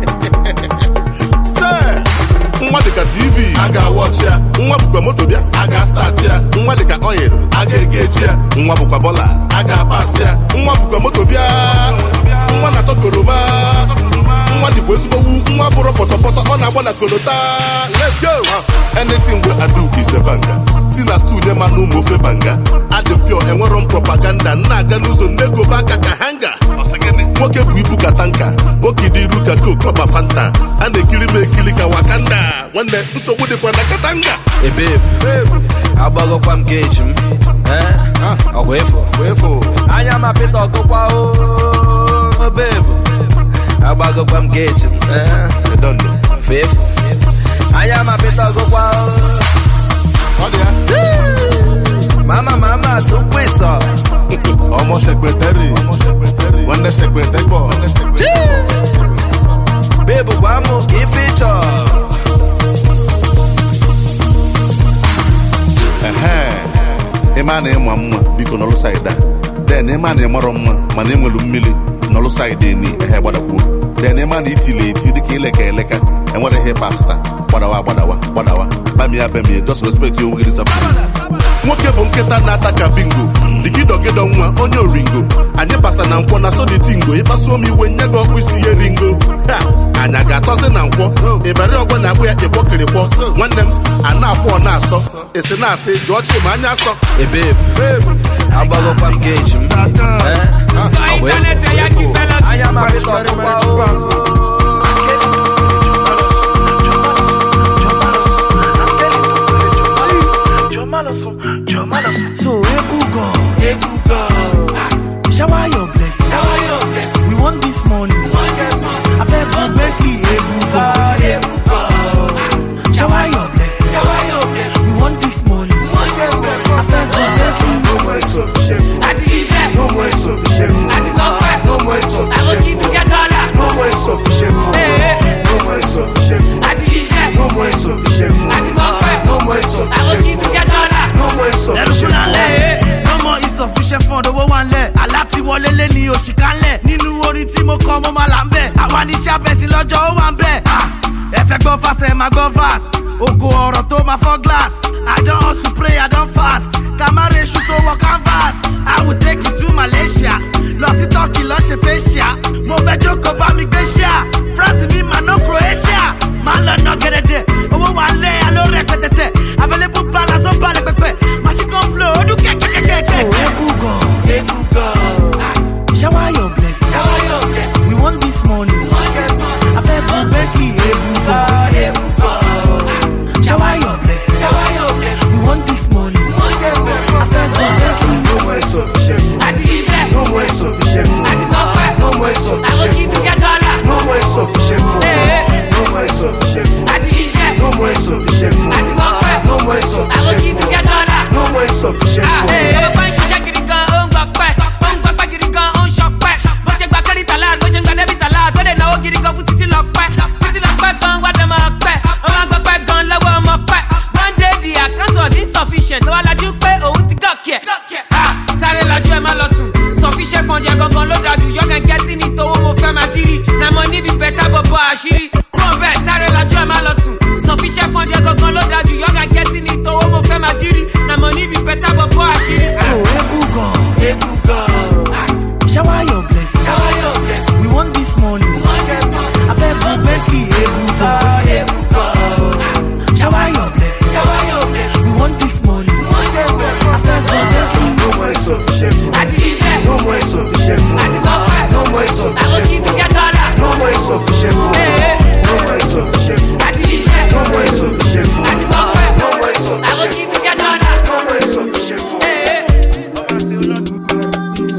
say nwa dịka TV aga watch ya nwa bụkwa moto bịa aga start ya nwa dịka oil aga egeji ya nwa bụkwa bola aga pass ya nwa bụkwa moto bịa nwa na tokoroma nwa dịkwa ezigbo nwa bụrụ pọtọpọtọ ọ na-agba na kolota. Let's go. Anything we I do is a banger. See na stu nye ma no mo fe banga. Adam pure enwero propaganda na aga n'ụzọ nego baka ka hanga. Nwoke bụ ibu ka tanka, nwoke dị iru ka coke ọba fanta. A na-ekiri m ekiri ka Wakanda. Nwanne nsogbu dịkwa na katanga. Hey babe, agbagokwa m gauge m. Ọgwụ efo. Anya ma pịta ọgụkwa o babe. Agbagokwa m gauge m. Faith. I am a bit of go Mama, so quiz. Almost secretary. One the secretary boy. Baby, one more give it Emane mama biko no side that. Then emane moro ma na enwelu mmili no side ni gbadakwu. Then emane itile iti dịka ileka enwere ihe pasta. Gbadawa. Bamia, just respect you with this. Nwoke bụ nkịta na-ata ka bingo. Dịka gido nwa onye oringo anyị pasa na nkwọ na so dị tingo ịkpasuo m iwe nye gị ọkpụ isi ihe ringo anya ga-atọzi na nkwọ ịbara ọgwọ na-akpụ ya ịkpọkịrịkpọ nwanne m a na-apụ ọ na-asọ esi na-asị jụọ chi ma anya asọ ebe agbagokwa m geji m anya ma So Ebuka, shower your blessing. We want this money. I feel good, Bentley, Ebuka. Shower your blessing. We want this money. I feel good, Bentley. No more sufficient. No more sufficient. No more sufficient. No more sufficient. No more sufficient. No more sufficient. No more sufficient. No more sufficient. No more insufficient for the one leg. Alati wọlé ní oṣù kanlẹ̀. Nínú orin tí mo kọ mo máa là ń bẹ̀. Àwa ní iṣẹ́ abẹ́sí lọ́jọ́ ó wà ń bẹ̀. Ẹ fẹ́ gbọ́ fast ẹ máa gbọ́ fast. Ògo ọ̀rọ̀ tó máa fọ́ glass. I don hustle pray I don fast. Kàmáre iṣu tó wọ canvas. I will take you to Malaysia. Lọ sí Turkey lọ ṣe facial. Mo fẹ́ jókòó bá mi gbé ṣíà. France mi máa ná Croatia. Máa lọ ná gẹ́dẹ́dẹ́. Owó wà ń lẹ̀ aló rẹpẹtẹtẹ. Available balance ó balẹ̀ pẹpẹ. Machine gun flow ó dún kẹ́kẹ́kẹ́kẹ́. Ebuka, shower your blessing. We want this money. I feel good, Bentley, Ebuka. Shower your blessing. We want this money. I feel good, Bentley. No more sufficient. No more sufficient. No more sufficient. No more sufficient. No more sufficient. No more sufficient. No more sufficient. No more sufficient. Tó wá lajú pé òun ti gọ̀kẹ̀. Sáré lajú ẹ má lọ sùn. Sufficient fund yẹn gangan ló dájú. Yọ̀gàn gẹ́tì ní tówó mo fẹ́ máa jírí. Na mo níbi bẹ́tà bọ̀bọ̀ àṣírí. Kúrò bẹ́ẹ̀ sáré lajú ẹ má lọ sùn. Sufficient fund yẹn gangan ló dájú. Yọ̀gàn gẹ́tì ní tówó mo fẹ́ máa jírí. Na mo níbi bẹ́tà bọ̀bọ̀ àṣírí. So Ebuka, shower your blessing. We want this money. I feel good, Bentley, Ebuka. Shower your blessing. We want this money. I feel good, Bentley. No more sufficient. No more sufficient. No more sufficient. No more sufficient. No more sufficient. No more sufficient. No more sufficient. No more sufficient.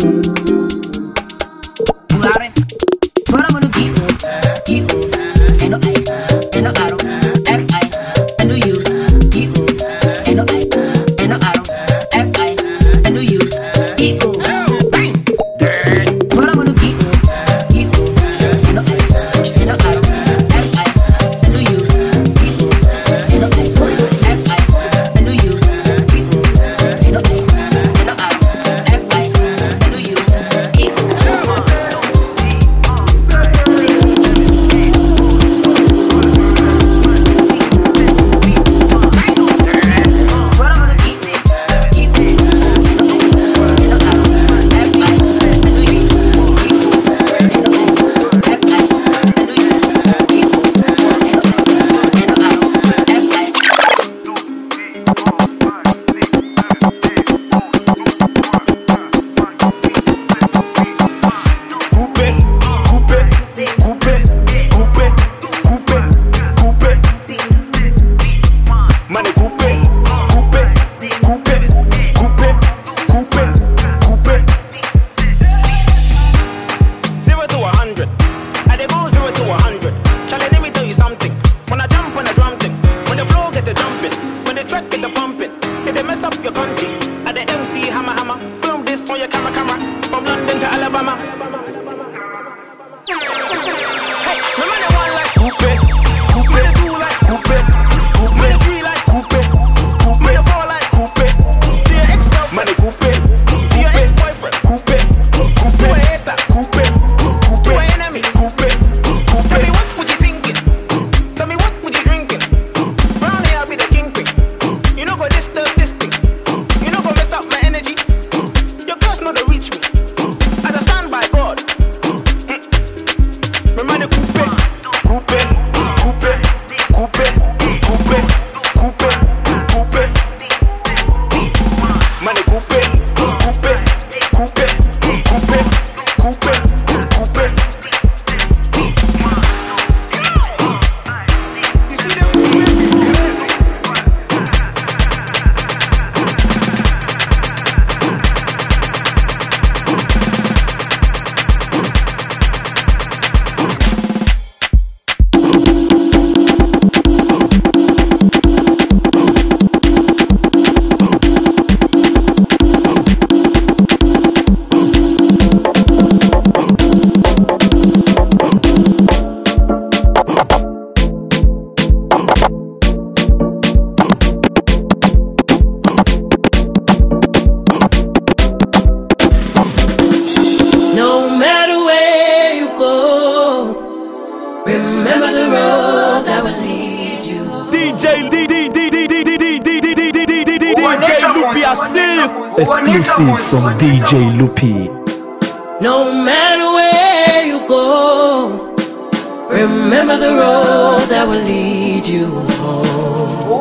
Exclusive from DJ Loopy. No matter where you go, remember the road that will lead you home.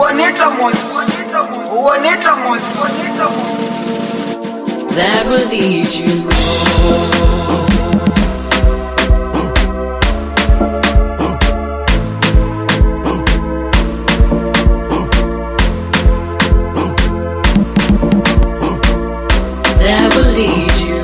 That will lead you home. That will lead you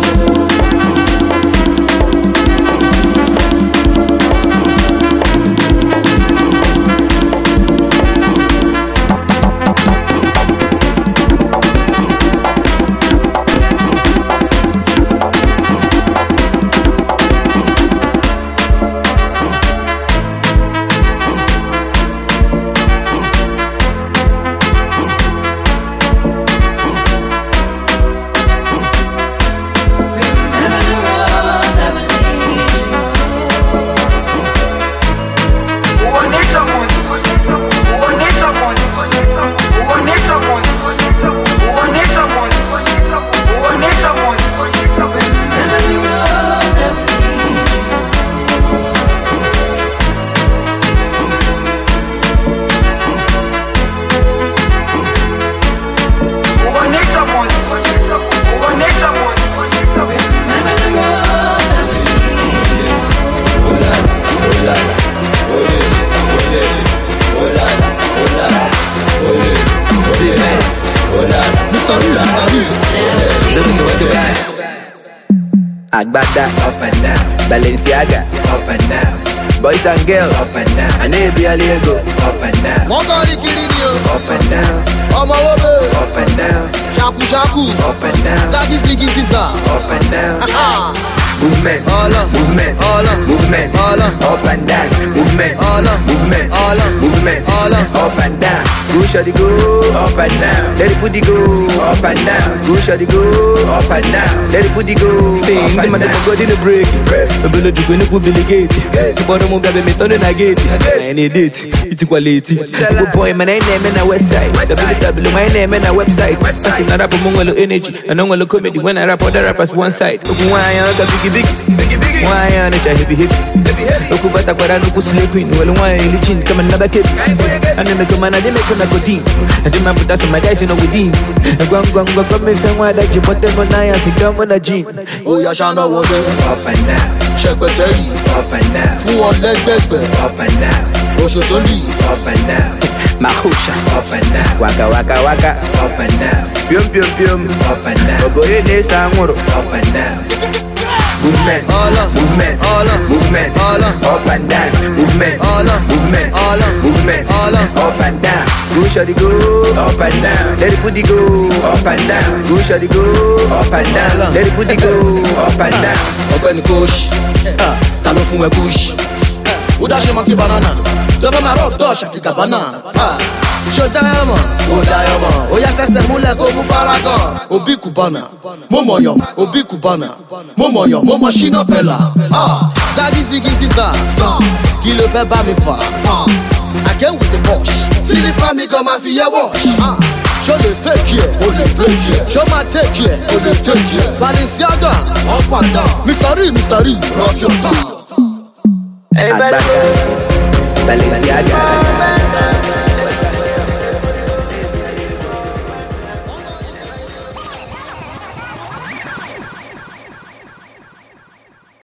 Agbada, up and down. Balenciaga, up and down. Boys and girls, up and down. And Lego, up and down. Mongoli Kirinio, up and down. Omawobe, up and down. Shaku Shaku, up and down. Zagi Zigi Ziza, up and down. Movement, movement, movement, up and down. Movement, movement, movement, up and down. Go shawty go, up and down. Let the booty go, up and down. Go shawty go, up and down. Let the booty go. Sing the man that go in the break. The belly to go in the gate. The bottom of the metal in a gate. I need it. It's quality. Good boy, man, I name in a website. WW, my name in a website. I rap among all energy and all comedy. When I rap, other rappers one side. Why I got biggie. Why I need a heavy. Okubata Kwara no sleeping. Well, why you chin come another kid? And then make a man, I didn't make a nicotine. And then I put us on my guys in within. And go come me from why that you put them on I and come on a jean. Oh, yeah, Shana was up and down. Check the telly, up and down. Full on leg bed, up and down. Oshosoli, up and down. Mahusha, up and down. Waka, up and down. Pium, up and down. Ogoye Samuro, up and down. Movement, movement, movement, up and down. Movement, movement, movement, up and down. Go shawty go, up and down. Let the booty go, up and down. Go shawty go, up and down. Let the booty go, up and down. Open coach, talo fun we push. Uda she monkey banana. Dove ma rock dosh ati cabana. Show diamond, Oya fẹsẹ̀ múlẹ̀ kó mú faragan. Obi Cubana, Momo yo, Obi Cubana, Momo yo, Momo Shina Bella. Zagi Zigi Ziza, kí ló fẹ́ bá mi fà? Again with the Bosch, silly family go ma fi yẹ wash. Show the fake here, oh the fake here. Show my take here, oh the take here. Balenciaga, up and down. Mr. Lee, rock your town. Hey, Balenciaga.